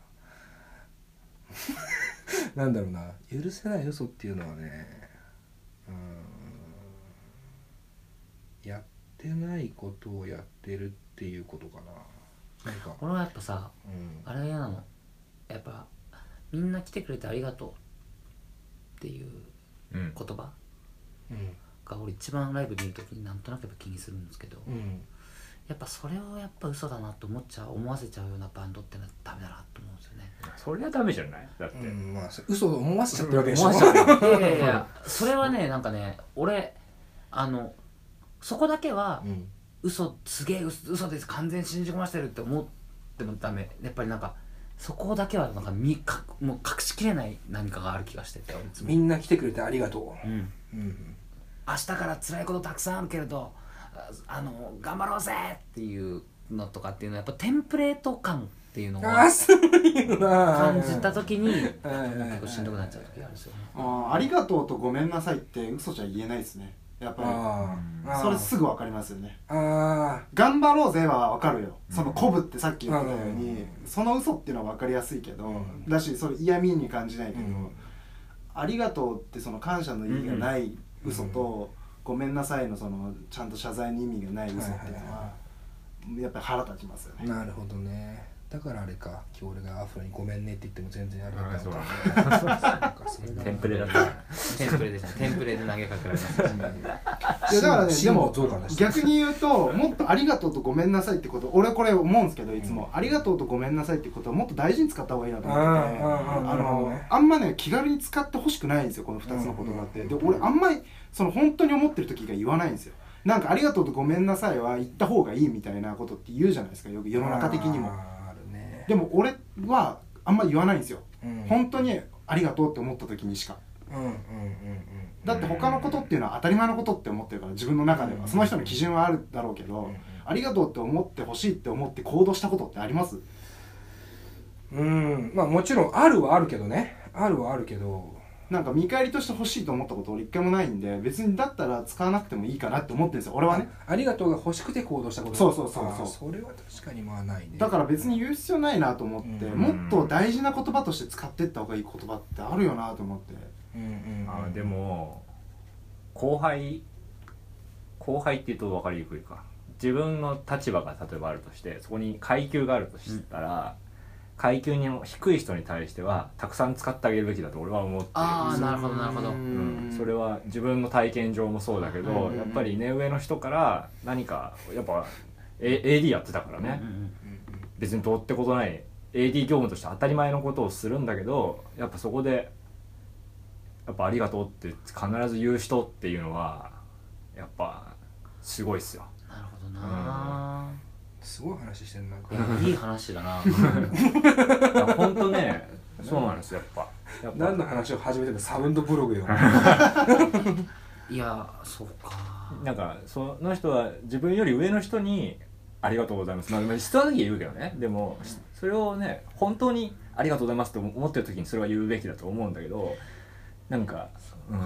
なんだろうな、許せない嘘っていうのはね、うーん、やってないことをやってるっていうことかな。なんか
俺はやっぱさ、うん、あれが嫌なの、やっぱみんな来てくれてありがとうっていう言葉が俺一番ライブ見るときになんとなくやっぱ気にするんですけど、うん、やっぱそれをやっぱ嘘だなと思っちゃう、思わせちゃうようなバンドってのはダメだなと思うんですよね。
それはダメじゃない？だって、うん、
まあ嘘を思わせちゃってるわけでしょ。
思わせちゃってるいやいやいやそれはね、なんかね、俺あのそこだけは、うん、嘘すげえ 嘘, 嘘です完全に信じ込ませてるって思ってもダメ。やっぱりなんかそこだけはなんかみかもう隠しきれない何かがある気がしてて、
みんな来てくれてありがとう、うん
うん、明日から辛いことたくさんあるけれどあの頑張ろうぜっていうのとかっていうのはやっぱテンプレート感っていうのを感じた時に結構しんどくなっちゃう時があるんですよね。
あ, ありがとうとごめんなさいって嘘じゃ言えないですね、やっぱり。あそれすぐ分かりますよね。あ頑張ろうぜは分かるよ、その鼓舞ってさっき言ってたように、その嘘っていうのは分かりやすいけど、うん、だしそれ嫌味に感じないけど、うん、ありがとうってその感謝の意味がない嘘と、うんうん、ごめんなさいのそのちゃんと謝罪の意味がない嘘っていうのはやっぱり腹立ちますよね。
なるほどね。だからあれか、今日俺がアフロにごめんねって言っても全然あれだった。
テンプレだったテンプレでしたテンプレで投げかけられました、うん、いや
だからね、でも逆に言うともっとありがとうとごめんなさいってこと、俺これ思うんですけどいつも、うん、ありがとうとごめんなさいってことをもっと大事に使った方がいいなと思ってて、あのあんまね気軽に使ってほしくないんですよ、このふたつの言葉って。で俺あんまりその本当に思ってる時が言わないんですよ。なんかありがとうとごめんなさいは言った方がいいみたいなことって言うじゃないですか、よく世の中的にも。でも俺はあんま言わないんですよ、うん、本当にありがとうって思った時にしか、うんうんうんうん、だって他のことっていうのは当たり前のことって思ってるから、自分の中ではその人の基準はあるだろうけど、うんうん、ありがとうって思ってほしいって思って行動したことってあります？
うん、まあもちろんあるはあるけどね、あるはあるけど、
なんか見返りとして欲しいと思ったこと俺一回もないんで、別にだったら使わなくてもいいかなって思ってるんですよ俺はね。
あ, ありがとうが欲しくて行動したこと。
そうそうそうそう、
それは確かにまあないね。
だから別に言う必要ないなと思って、うん、もっと大事な言葉として使っていった方がいい言葉ってあるよなと思って、うんうんうん、
あでも後輩後輩って言うと分かりにくいか、自分の立場が例えばあるとして、そこに階級があるとしたら、うん階級に低い人に対してはたくさん使ってあげるべきだと俺は思ってる。
ああなるほどなるほど、う
ん、それは自分の体験上もそうだけど、やっぱり目上の人から何かやっぱ エーディー やってたからね、別にどうってことない エーディー 業務として当たり前のことをするんだけど、やっぱそこでやっぱありがとうって必ず言う人っていうのはやっぱすごいっすよ。
なるほどな、うん
すごい話してんな。
いい話だな。
本当ね、そうなんですよ。やっぱ。
やっぱ何の話を始めてるの？サウンドブログよ。
いや、そうか。
なんかその人は自分より上の人にありがとうございます。まあ必要な時は言うけどね。でも、うん、それをね本当にありがとうございますと思ってる時にそれは言うべきだと思うんだけど、なんか、うん、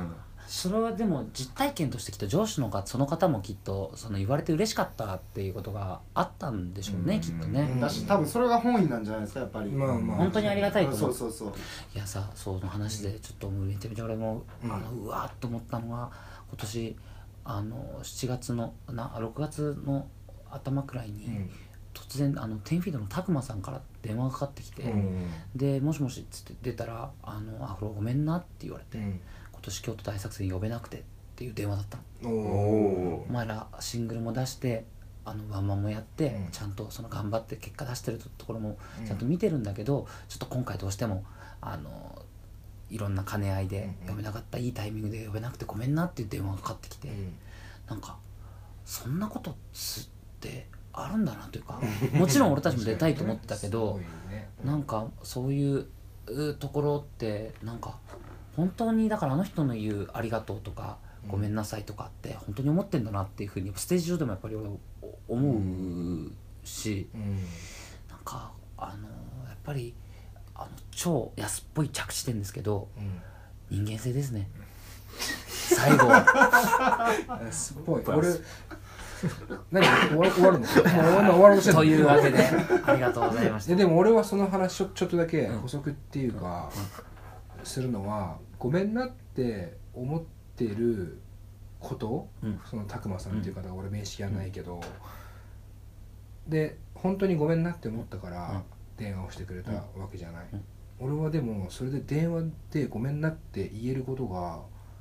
それはでも実体験としてきっと上司の方その方もきっとその言われて嬉しかったっていうことがあったんでしょうね、うん、きっとね、
だし多分それが本意なんじゃないですかやっぱり、
まあまあ、本当にありがたいと思う。
そうそうそう。
いやさその話でちょっとめちゃめちゃ俺も、うん、あのうわーっと思ったのが今年あのしちがつのなろくがつの頭くらいに、うん、突然あのテンフィードのたくまさんから電話がかかってきて、うん、でもしもしっつって出たらあのアフロごめんなって言われて、うん、今年京都大作戦呼べなくてっていう電話だったの。お前らシングルも出してあのワンマンもやって、うん、ちゃんとその頑張って結果出してるところもちゃんと見てるんだけど、うん、ちょっと今回どうしてもあのいろんな兼ね合いで呼べなかった、うん、いいタイミングで呼べなくてごめんなっていう電話がかかってきて、うん、なんかそんなことってあるんだなというかもちろん俺たちも出たいと思ってたけど、ね、なんかそういうところってなんか本当にだからあの人の言うありがとうとかごめんなさいとかって本当に思ってんだなっていうふうにステージ上でもやっぱり俺思うし、うん、なんかあのやっぱりあの超安っぽい着地点ですけど、うん、人間性ですね最後は
安っぽい俺何終わ終わるの終わろうとしてるの
というわけでありがとうございました。
でも俺はその話ちょ、ちょっとだけ補足っていうか、うん、するのはごめんなって思ってること、うん、そのたくまさんっていう方が俺面識はないけど、うん、で本当にごめんなって思ったから電話をしてくれたわけじゃない、うんうん、俺はでもそれで電話でごめんなって言えることが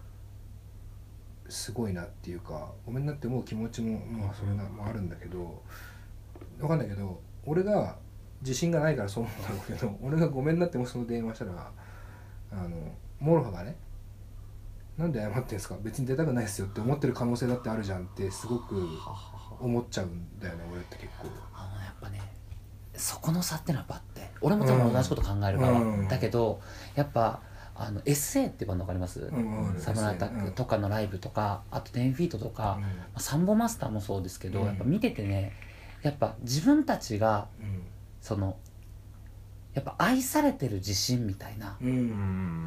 すごいなっていうかごめんなって思う気持ちもまあそれなもあるんだけど分かんないけど俺が自信がないからそう思うんだろうけど俺がごめんなってもその電話したらあのモロハがねなんで謝ってんすか別に出たくないですよって思ってる可能性だってあるじゃんってすごく思っちゃうんだよね俺って結構
あのやっぱねそこの差ってのはやっぱあって俺も多分同じこと考えるから、うん、だけどやっぱあの エスエー ってバンドわかります、うんうん、サムライアタックとかのライブとかあとテンフィートとか、うんまあ、サンボマスターもそうですけど、うん、やっぱ見ててねやっぱ自分たちが、うん、そのやっぱ愛されてる自信みたいな、うん、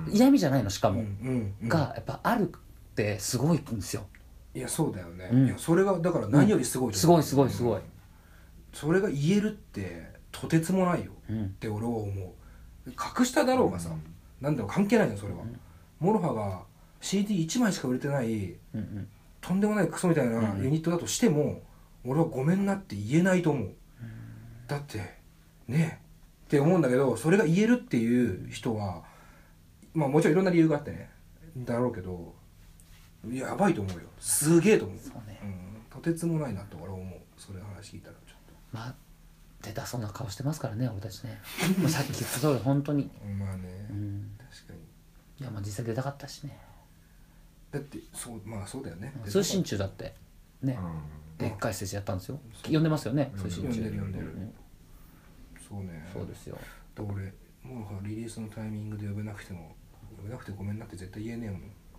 嫌味じゃないのしかも、うんうん、がやっぱあるってすごいんですよ。
いやそうだよね、うん、いやそれがだから何よりすごい、
うん、すごいすごいすごい
それが言えるってとてつもないよって俺は思う。格下だろうがさ、うん、なんだろう関係ないじゃんそれは、うん、モロハが シーディーいち 枚しか売れてない、うんうん、とんでもないクソみたいなユニットだとしても、うん、俺はごめんなって言えないと思う、うん、だってねえって思うんだけどそれが言えるっていう人はまあもちろんいろんな理由があってねだろうけどやばいと思うよすげえと思う、そうね、うん、とてつもないなと俺は思う。それ話聞いたらちょっと
まあ出たそうな顔してますからね俺たちねもうさっき言った通り本当に
まあね、うん、確かに
いやまあ実際出たかったしね
だってそうまあそうだよね
通信中だってね、うん、でっかいステージやったんですよ呼んでますよね通信中
呼んでる呼んでる、うん、そうね
そうですよ
だ俺もうリリースのタイミングで呼べなくても呼べなくてごめんなって絶対言えねえもん。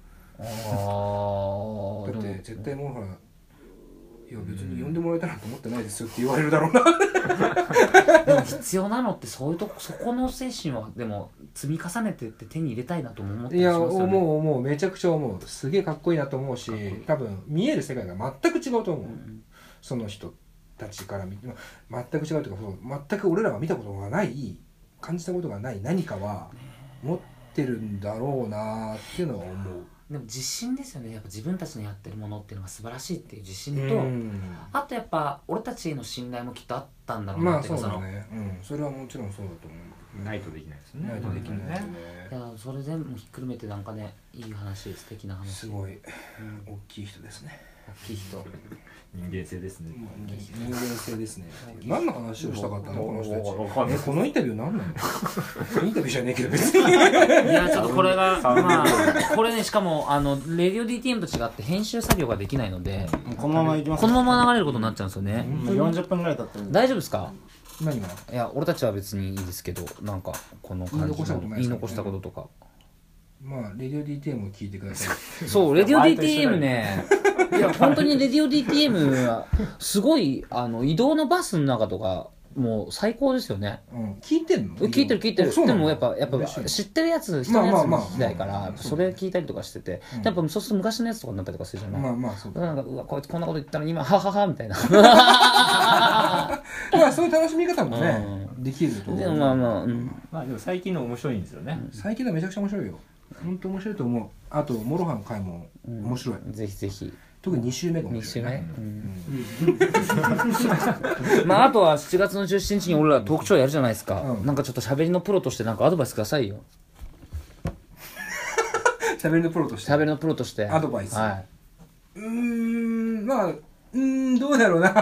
あだって絶対もうほらいや別に呼んでもらえたらと思ってないですよって言われるだろうな
でも必要なのってそういうとこそこの精神はでも積み重ねてって手に入れたいなとも思って
しますよね。いや思う思うめちゃくちゃ思うすげえかっこいいなと思うし多分見える世界が全く違うと思う、うん、その人たちから見て全く違うというかそう全く俺らが見たことがない感じたことがない何かは持ってるんだろうなっていうのは思う。
でも自信ですよねやっぱ自分たちのやってるものっていうのが素晴らしいっていう自信と、うん、あとやっぱ俺たちへの信頼もきっとあったんだろうなっていうか、
まあそうだね、うん、それはもちろんそうだと思う。
ないとできないですね。
ないとできないね。
いやそれ全部ひっくるめてなんかねいい話素敵な話
すごい、うん、大きい人ですね。
大きい人
人間性ですね。
人間性ですね。何の話をしたかったのこの人たち。えこのインタビュー何なの？インタビューじゃねえけど別に。
いやちょっとこれがまあこれねしかもあのレディオ ディーティーエム と違って編集作業ができないので、
このままいきます。
このまま流れることになっちゃうんですよね。
もうよんじゅっぷんぐらい経ってる。
大丈夫ですか？
何が？
いや俺たちは別にいいですけどなんかこの感じの言い残したこととか。
まあレディオ ディーティーエム を聞いてください。
そうレディオ ディーティーエム ね。いや本当にレディオ ディーティーエム はすごいあの移動のバスの中とかもう最高ですよね、
うん、聞いてんの？
聞いてる聞いてる。でもやっぱやっぱ知ってるやつ人のやつ時代からそれ聞いたりとかしてて、やっぱそうすると昔のやつとかになったりとかするじゃない。まあまあそうだ。なんかうわこいつこんなこと言ったのに今ハハハみたいな
まあそういう楽しみ方もね、うん、できると思う。でも
まあまあ、うん、まあでも最近の面白いんですよね、
うん、最近のめちゃくちゃ面白いよ。本当面白いと思う。あとモロハの回も面白い、
うん、ぜひぜひ。
特にに週目が面白い、ね、
に週目、うん、まああとはしちがつのじゅうしちにちに俺らトークショーやるじゃないですか、うん、なんかちょっと喋りのプロとしてなんかアドバイスくださいよ。
喋りのプロとして
喋りのプロとして
アドバイス、はい、うーんまあうーんどうだろうな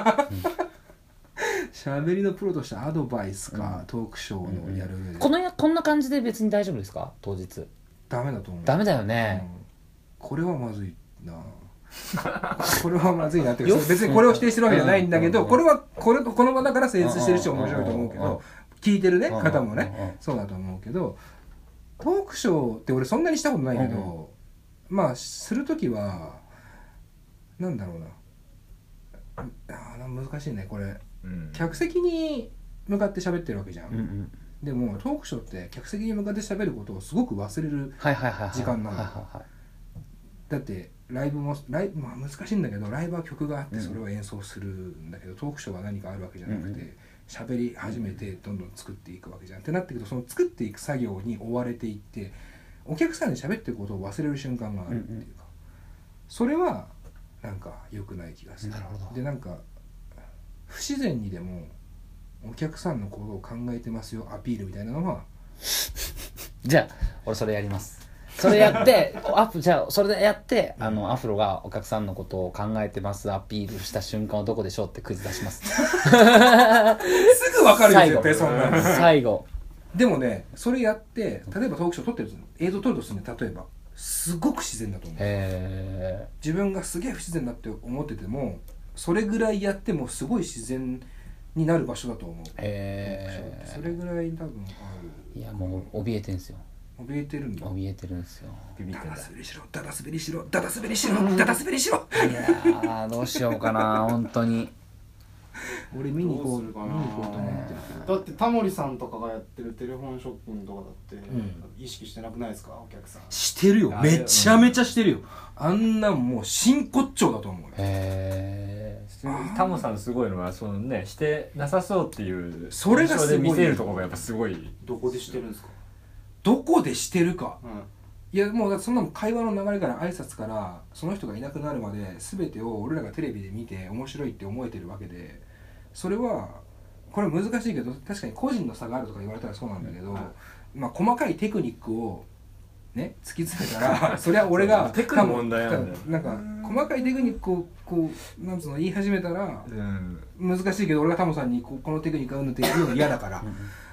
喋りのプロとしてアドバイスか、うん、トークショーのやる上で、
うん、このやこんな感じで別に大丈夫ですか？当日
ダメだと思う。
ダメだよね、
うん、これはまずいなこれはまずいなって別にこれを否定してるわけじゃないんだけど、これはこれこの場だから成立してる人は面白いと思うけど、聞いてるね方もねそうだと思うけど、トークショーって俺そんなにしたことないけど、まあするときはなんだろうな、あ難しいねこれ、うん、客席に向かって喋ってるわけじゃん、うんうん、でもトークショーって客席に向かって喋ることをすごく忘れる時間なの。だってライブもライブ、まあ、難しいんだけどライブは曲があってそれを演奏するんだけど、うん、トークショーは何かあるわけじゃなくて喋、うん、り始めてどんどん作っていくわけじゃんってなってくると、その作っていく作業に追われていってお客さんに喋ってることを忘れる瞬間があるっていうか、うんうん、それはなんか良くない気がする。
なるほど。
でなんか不自然にでもお客さんのことを考えてますよアピールみたいなのは
じゃあ俺それやります。それやってアフじゃあそれでやってあのアフロがお客さんのことを考えてますアピールした瞬間はどこでしょうってクイズ出しますす
ぐ分かるよ絶対そんなの
最後
でもねそれやって例えばトークショー撮ってる映像撮るとするね、例えばすごく自然だと思う。へ自分がすげえ不自然だって思っててもそれぐらいやってもすごい自然になる場所だと思う。へそれぐらい多分あ
る。いやもう怯えてんすよ。
怯えてるんだ。
怯えてるんですよ。
ビビってんだ。ダダ滑りしろ、ダダ滑りしろ、ダダ滑りしろ、ダダ滑りしろ。
いやーどうしようかな本当に。
俺見に行こう見に行こうと思ってる
けど。だってタモリさんとかがやってるテレフォンショッピングとかだって、うん、意識してなくないですかお客さん。
してるよ。めちゃめちゃしてるよ。あんなんもう真骨頂だと思うよ。へ
ー。タモさんすごいのはそのねしてなさそうっていうそれがすごい見せるところがやっぱすごい。
どこでしてるんですか。
どこでしてるか、うん、いやもうだってそんなの会話の流れから挨拶からその人がいなくなるまで全てを俺らがテレビで見て面白いって思えてるわけで、それはこれ難しいけど確かに個人の差があるとか言われたらそうなんだけど、うん、まあ細かいテクニックをね突き詰めたらそれは俺が
テクの問題なんだよ。
なんか細かいテクニックをこうなんつうの言い始めたら、うん、難しいけど俺がタモさんにこのテクニックがうんぬって言うの嫌だから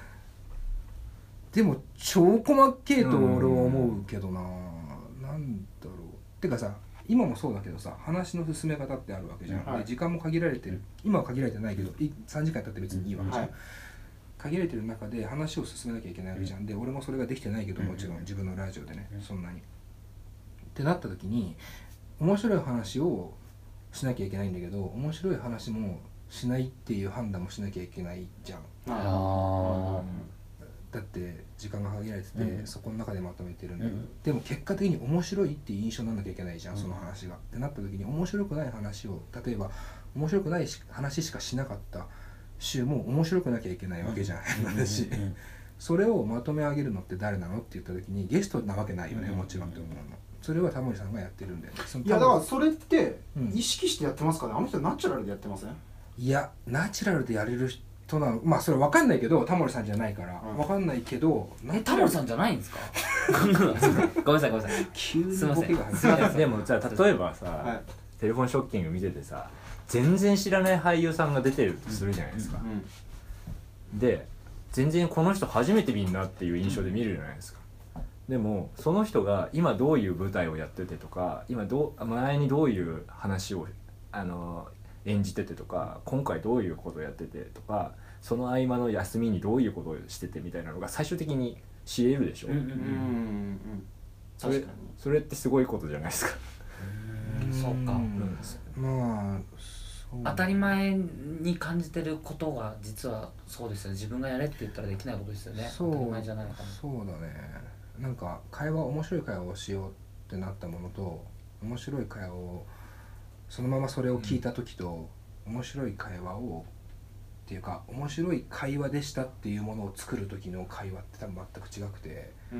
でも超細けえと俺は思うけどな、うん、なんだろうてかさ今もそうだけどさ話の進め方ってあるわけじゃん、はい、で時間も限られてる今は限られてないけどさんじかん経って別にいいわけじゃん、はい、限られてる中で話を進めなきゃいけないわけじゃん。で俺もそれができてないけどもちろん自分のラジオでねそんなにってなった時に面白い話をしなきゃいけないんだけど面白い話もしないっていう判断もしなきゃいけないじゃん。あだって時間が限られてて、うん、そこの中でまとめてるんだけど、うん、でも結果的に面白いっていう印象にならなきゃいけないじゃん、うん、その話がってなった時に面白くない話を例えば面白くない話しかしなかった週も面白くなきゃいけないわけじゃないだし、うんうん、それをまとめ上げるのって誰なのって言った時にゲストなわけないよね、うん、もちろんって思うの。それはタモリさんがやってるんだよね。
いやだからそれって意識してやってますかね、うん、あの人ナチュラルでやってません？い
やナチュラルでやれる人なのまあそれ分かんないけどタモリさんじゃないから、うん、分かんないけど
えタモリさんじゃないんですかごめんなさいごめんなさい
急にボケが入
ってでもじゃあ例えばさ、はい、テレフォンショッキング見ててさ全然知らない俳優さんが出てるとするじゃないですか、うんうん、で全然この人初めて見んなっていう印象で見るじゃないですか、うん、でもその人が今どういう舞台をやっててとか今どう前にどういう話をあの演じててとか今回どういうことをやっててとかその合間の休みにどういうことをしててみたいなのが最終的に知れるでしょ。うんうんうんうん、それ、それってすごいことじゃないですか。
うんそうか、うん、
まあ
当たり前に感じてることが実はそうですよね。自分がやれって言ったらできないことですよね。当たり前じゃないかも。
そうだね。なんか会話面白い会話をしようってなったものと、面白い会話をそのままそれを聞いた時と、うん、面白い会話をっていうか面白い会話でしたっていうものを作る時の会話って多分全く違くて、うん、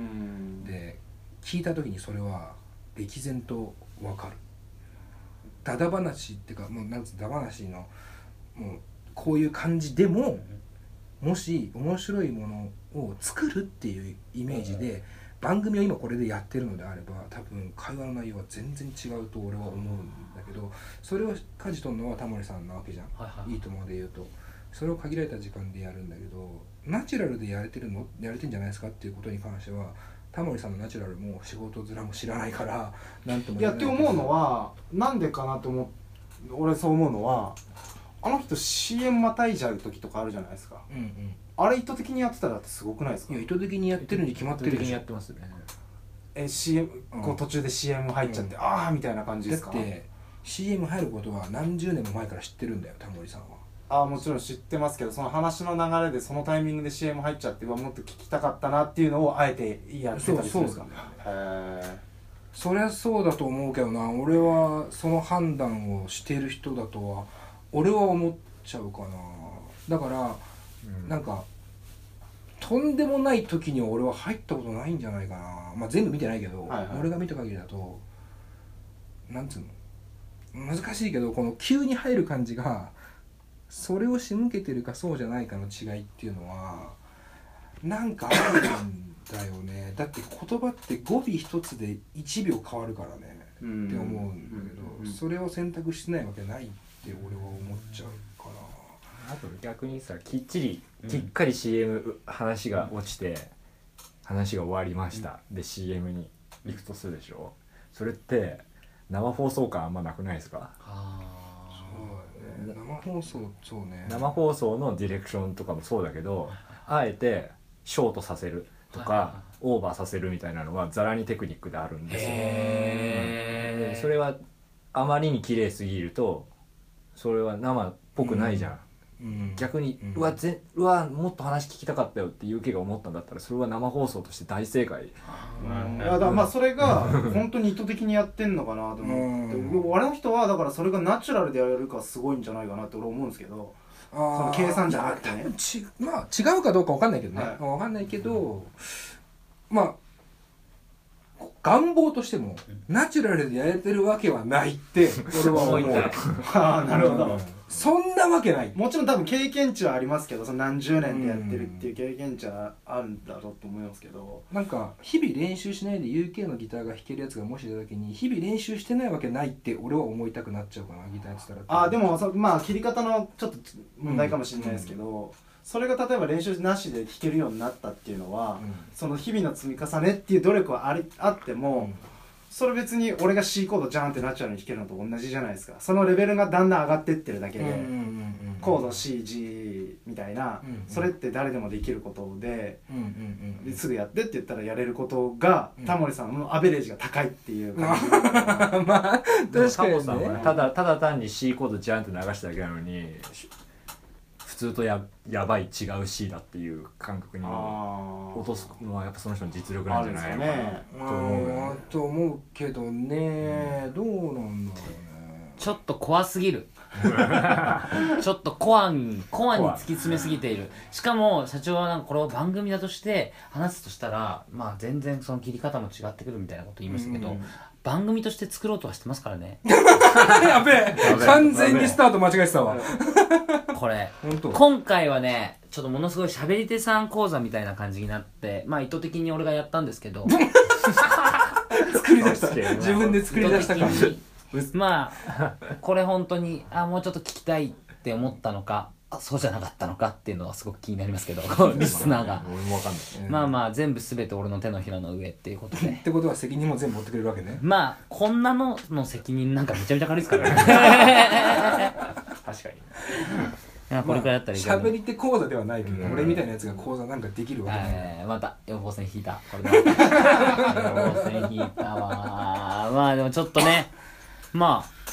で聞いた時にそれは歴然と分かる。だだ話っていうか、もうなんつうだ話のもうこういう感じでも、もし面白いものを作るっていうイメージで番組を今これでやってるのであれば、多分会話の内容は全然違うと俺は思うんだけど、それを舵取るのはタモリさんなわけじゃん、はいはい、いいともで言うとそれを限られた時間でやるんだけど、ナチュラルでやれてるのやれてんじゃないですかっていうことに関してはタモリさんのナチュラルも仕事面も知らないからなんとも
言えない。いやって思うのはなんでかなと思う、俺そう思うのは、あの人 シーエム またいじゃう時とかあるじゃないですか、うんうん、あれ意図的にやってたらってすごくないですか。
いや意図的にやってるに決まってるでしょ。意図的に
やってますね。
え シーエム、うん、こう途中で シーエム 入っちゃって、うん、ああみたいな感じですか。
だって シーエム 入ることは何十年も前から知ってるんだよタモリさんは。
ああもちろん知ってますけど、その話の流れでそのタイミングで シーエム 入っちゃって、もっと聞きたかったなっていうのをあえてやってたりするんですかね。へえ。
そりゃそうだと思うけどな。俺はその判断をしている人だとは俺は思っちゃうかな。だから、うん、なんかとんでもない時には俺は入ったことないんじゃないかな。まあ全部見てないけど、はいはい、俺が見た限りだとなんつうの難しいけど、この急に入る感じがそれを仕向けてるかそうじゃないかの違いっていうのはなんかあるんだよね。だって言葉って語尾一つでいちびょう変わるからねって思うんだけど、うん、それを選択してないわけないって俺は思っちゃうかな。
あと逆にさ、きっちりきっかり シーエム 話が落ちて話が終わりました、うん、で シーエム に行くとするでしょ。それって生放送感あんまなくないですか。
あそうだね、生放送そうね。
生放送のディレクションとかもそうだけど、あえてショートさせるとか、はいはいはい、オーバーさせるみたいなのはザラにテクニックであるんですよ。へー、それはあまりに綺麗すぎるとそれは生っぽくないじゃん、うん、逆に、うん、うわぜうわもっと話聞きたかったよっていう気が思ったんだったら、それは生放送として大正解。
うん、いやだからまあそれが本当に意図的にやってんのかなと思って、うん、我の人はだからそれがナチュラルでやるからすごいんじゃないかなって俺思うんですけど、その計算じゃなくてね。
ちまあ違うかどうか分かんないけどね、はい、分かんないけど、まあ願望としてもナチュラルでやれてるわけはないって俺は思う。
ああなるほど、うん、
そんなわけない。
もちろん多分経験値はありますけど、その何十年でやってるっていう経験値はあるんだろうと思いますけど、
なんか日々練習しないで ユーケー のギターが弾けるやつがもしいた時に日々練習してないわけないって俺は思いたくなっちゃうかな、ギターやってたら。
ああでもそまあ切り方のちょっと問題かもしれないですけど、うんうん、それが例えば練習なしで弾けるようになったっていうのは、うん、その日々の積み重ねっていう努力はありあっても、うん、それ別に俺が C コードジャンってナチュラルに弾けるのと同じじゃないですか。そのレベルがだんだん上がってってるだけで、コード シージー みたいな、うんうん、それって誰でもできることで、うんうんうん、ですぐやってって言ったらやれることが、うん、タモリさんのアベレージが高いっていう感じ。
まあ確かにね。
ただただ単に C コードジャンって流しただけなのに、普通と や, やばい違う C だっていう感覚に落とすのはやっぱその人の実力なんじゃないのかなと思う、
ね、と思うけどね、うん、どうなんだろうね。
ちょっと怖すぎるちょっとコアにコアに突き詰めすぎている。しかも社長はなんかこれを番組だとして話すとしたら、まあ全然その切り方も違ってくるみたいなこと言いましたけど、うん、番組として作ろうとはしてますからね
やべえ完全にスタート間違えてたわ
これ今回はねちょっとものすごい喋り手さん講座みたいな感じになって、まあ意図的に俺がやったんですけど
作り出した自分で作り出した感じ。
まあこれ本当にあもうちょっと聞きたいって思ったのか、あそうじゃなかったのかっていうのはすごく気になりますけどリスナーが
俺も分かんない、
まあまあ全部全て俺の手のひらの上っていうことで
ってことは責任も全部持ってくれるわけね。
まあこんなのの責任なんかめちゃめちゃ軽いですからね
確かに
いやこれくらいだったら
喋、まあ、り手講座ではないけど、うん、俺みたいなやつが講座なんかできるわけない、
えー、また予防線引いたこれで予防線引いたわまあでもちょっとねまあ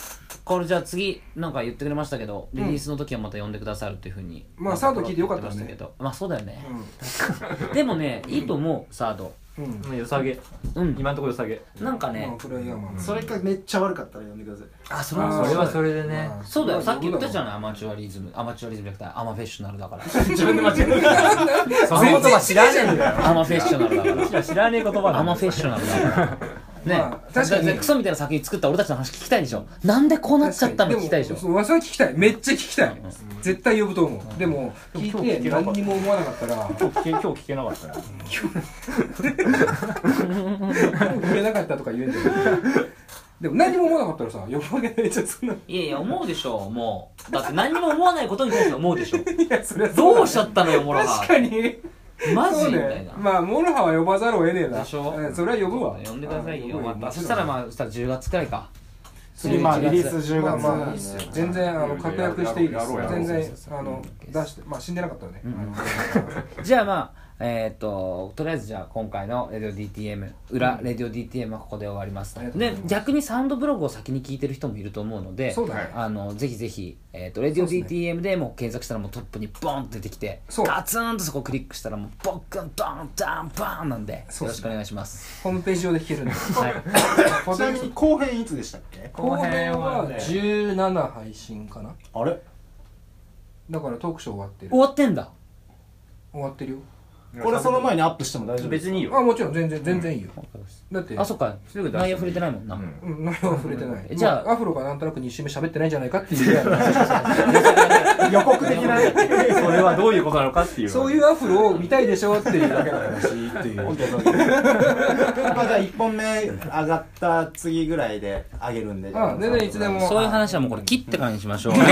これじゃあ次なんか言ってくれましたけど、リリースの時はまた呼んでくださるっていうふうに、
まあサード聞いてよかったですね。
まあそうだよね、でもねいいと思う、サード。
うん、良さげ。うん、今のところ良さげ。
なんかね、
それかめっちゃ悪かったら呼んでください。
あ、それ
はそれはそれでね。
そうだよ、さっき言ったじゃない、アマチュアリズム、アマチュアリズムじゃなくてアマフェッショナルだから。自分で間違えた。
その言葉知らねえんだよ。
アマフェッショナルだから。
知らねえ言葉。
アマフェッショナルだから。ね、確かにクソみたいな作品作った俺たちの話聞きたいでしょ。なんでこうなっちゃったの聞きたいでしょ。
そう、それ聞きたい、めっちゃ聞きたい。絶対呼ぶと思う。でも聞いて何にも思わなかったら、
今日今日聞けなかったら、
聞けなかったとか言えんじゃん。でも何にも思わなかったらさ、呼ぶわけないじゃん、そんな。
いやいや、思うでしょ、もう。だって何にも思わないことに対して思うでしょ。い
や、それは
どうしちゃったのよ、モロハ。
確かに。
マジみたいな。
まあモロハは呼ばざるを得ねえな。
でしょ。
それは呼ぶわ。
呼んでくださいよ。またそしたらまあそしたらじゅうがつくらいか。
次まあリリースじゅうがつ。
まあ全然あの確約していいです。全然あの出して、まあ死んでなかったらね。
じゃあまあえっととりあえずじゃあ今回のレディオ ディーティーエム 裏レディオ ディーティーエム はここで終わります。で逆にサウンドブログを先に聞いてる人もいると思うので、あのぜひぜひえっとレディオ ディーティーエム でも検索したらもうトップにボンって出てきて、ガツンとそこをクリックしたらもうボックンドンダンバーンなんでよろしくお願いします。
ホームページ上で聞けるんで。
ちなみに後編いつでしたっけ？
後編はじゅうなな配信かな。
あれ？
だからトークショー終わってる。
終わってんだ。
終わってるよ。
これその前にアップしても大丈夫？
別にいいよ。
あ、もちろん全然全然いいよ。だって
あ、そっか、内容触れてないもんな。
うん、内容は触れてない。
じゃあ
アフロがなんとなくに週目喋ってないんじゃないかっていう
予告的な。
それはどういうことなのかっていう。
そういうアフロを見たいでしょっていうだけの話っていう。
まあじゃあいっぽんめ上がった次ぐらいで上げるんで。
あ、全然いつでも。
そういう話はもうこれ切ってからにしましょう。もう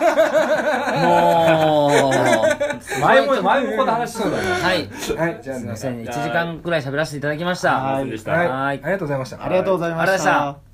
前も前もこの話そうだね。
はい。
はい、じゃあ
すみません、いちじかんくらい喋らせていただきました。
はい、はい、ありがとうございました。
ありがとうございました。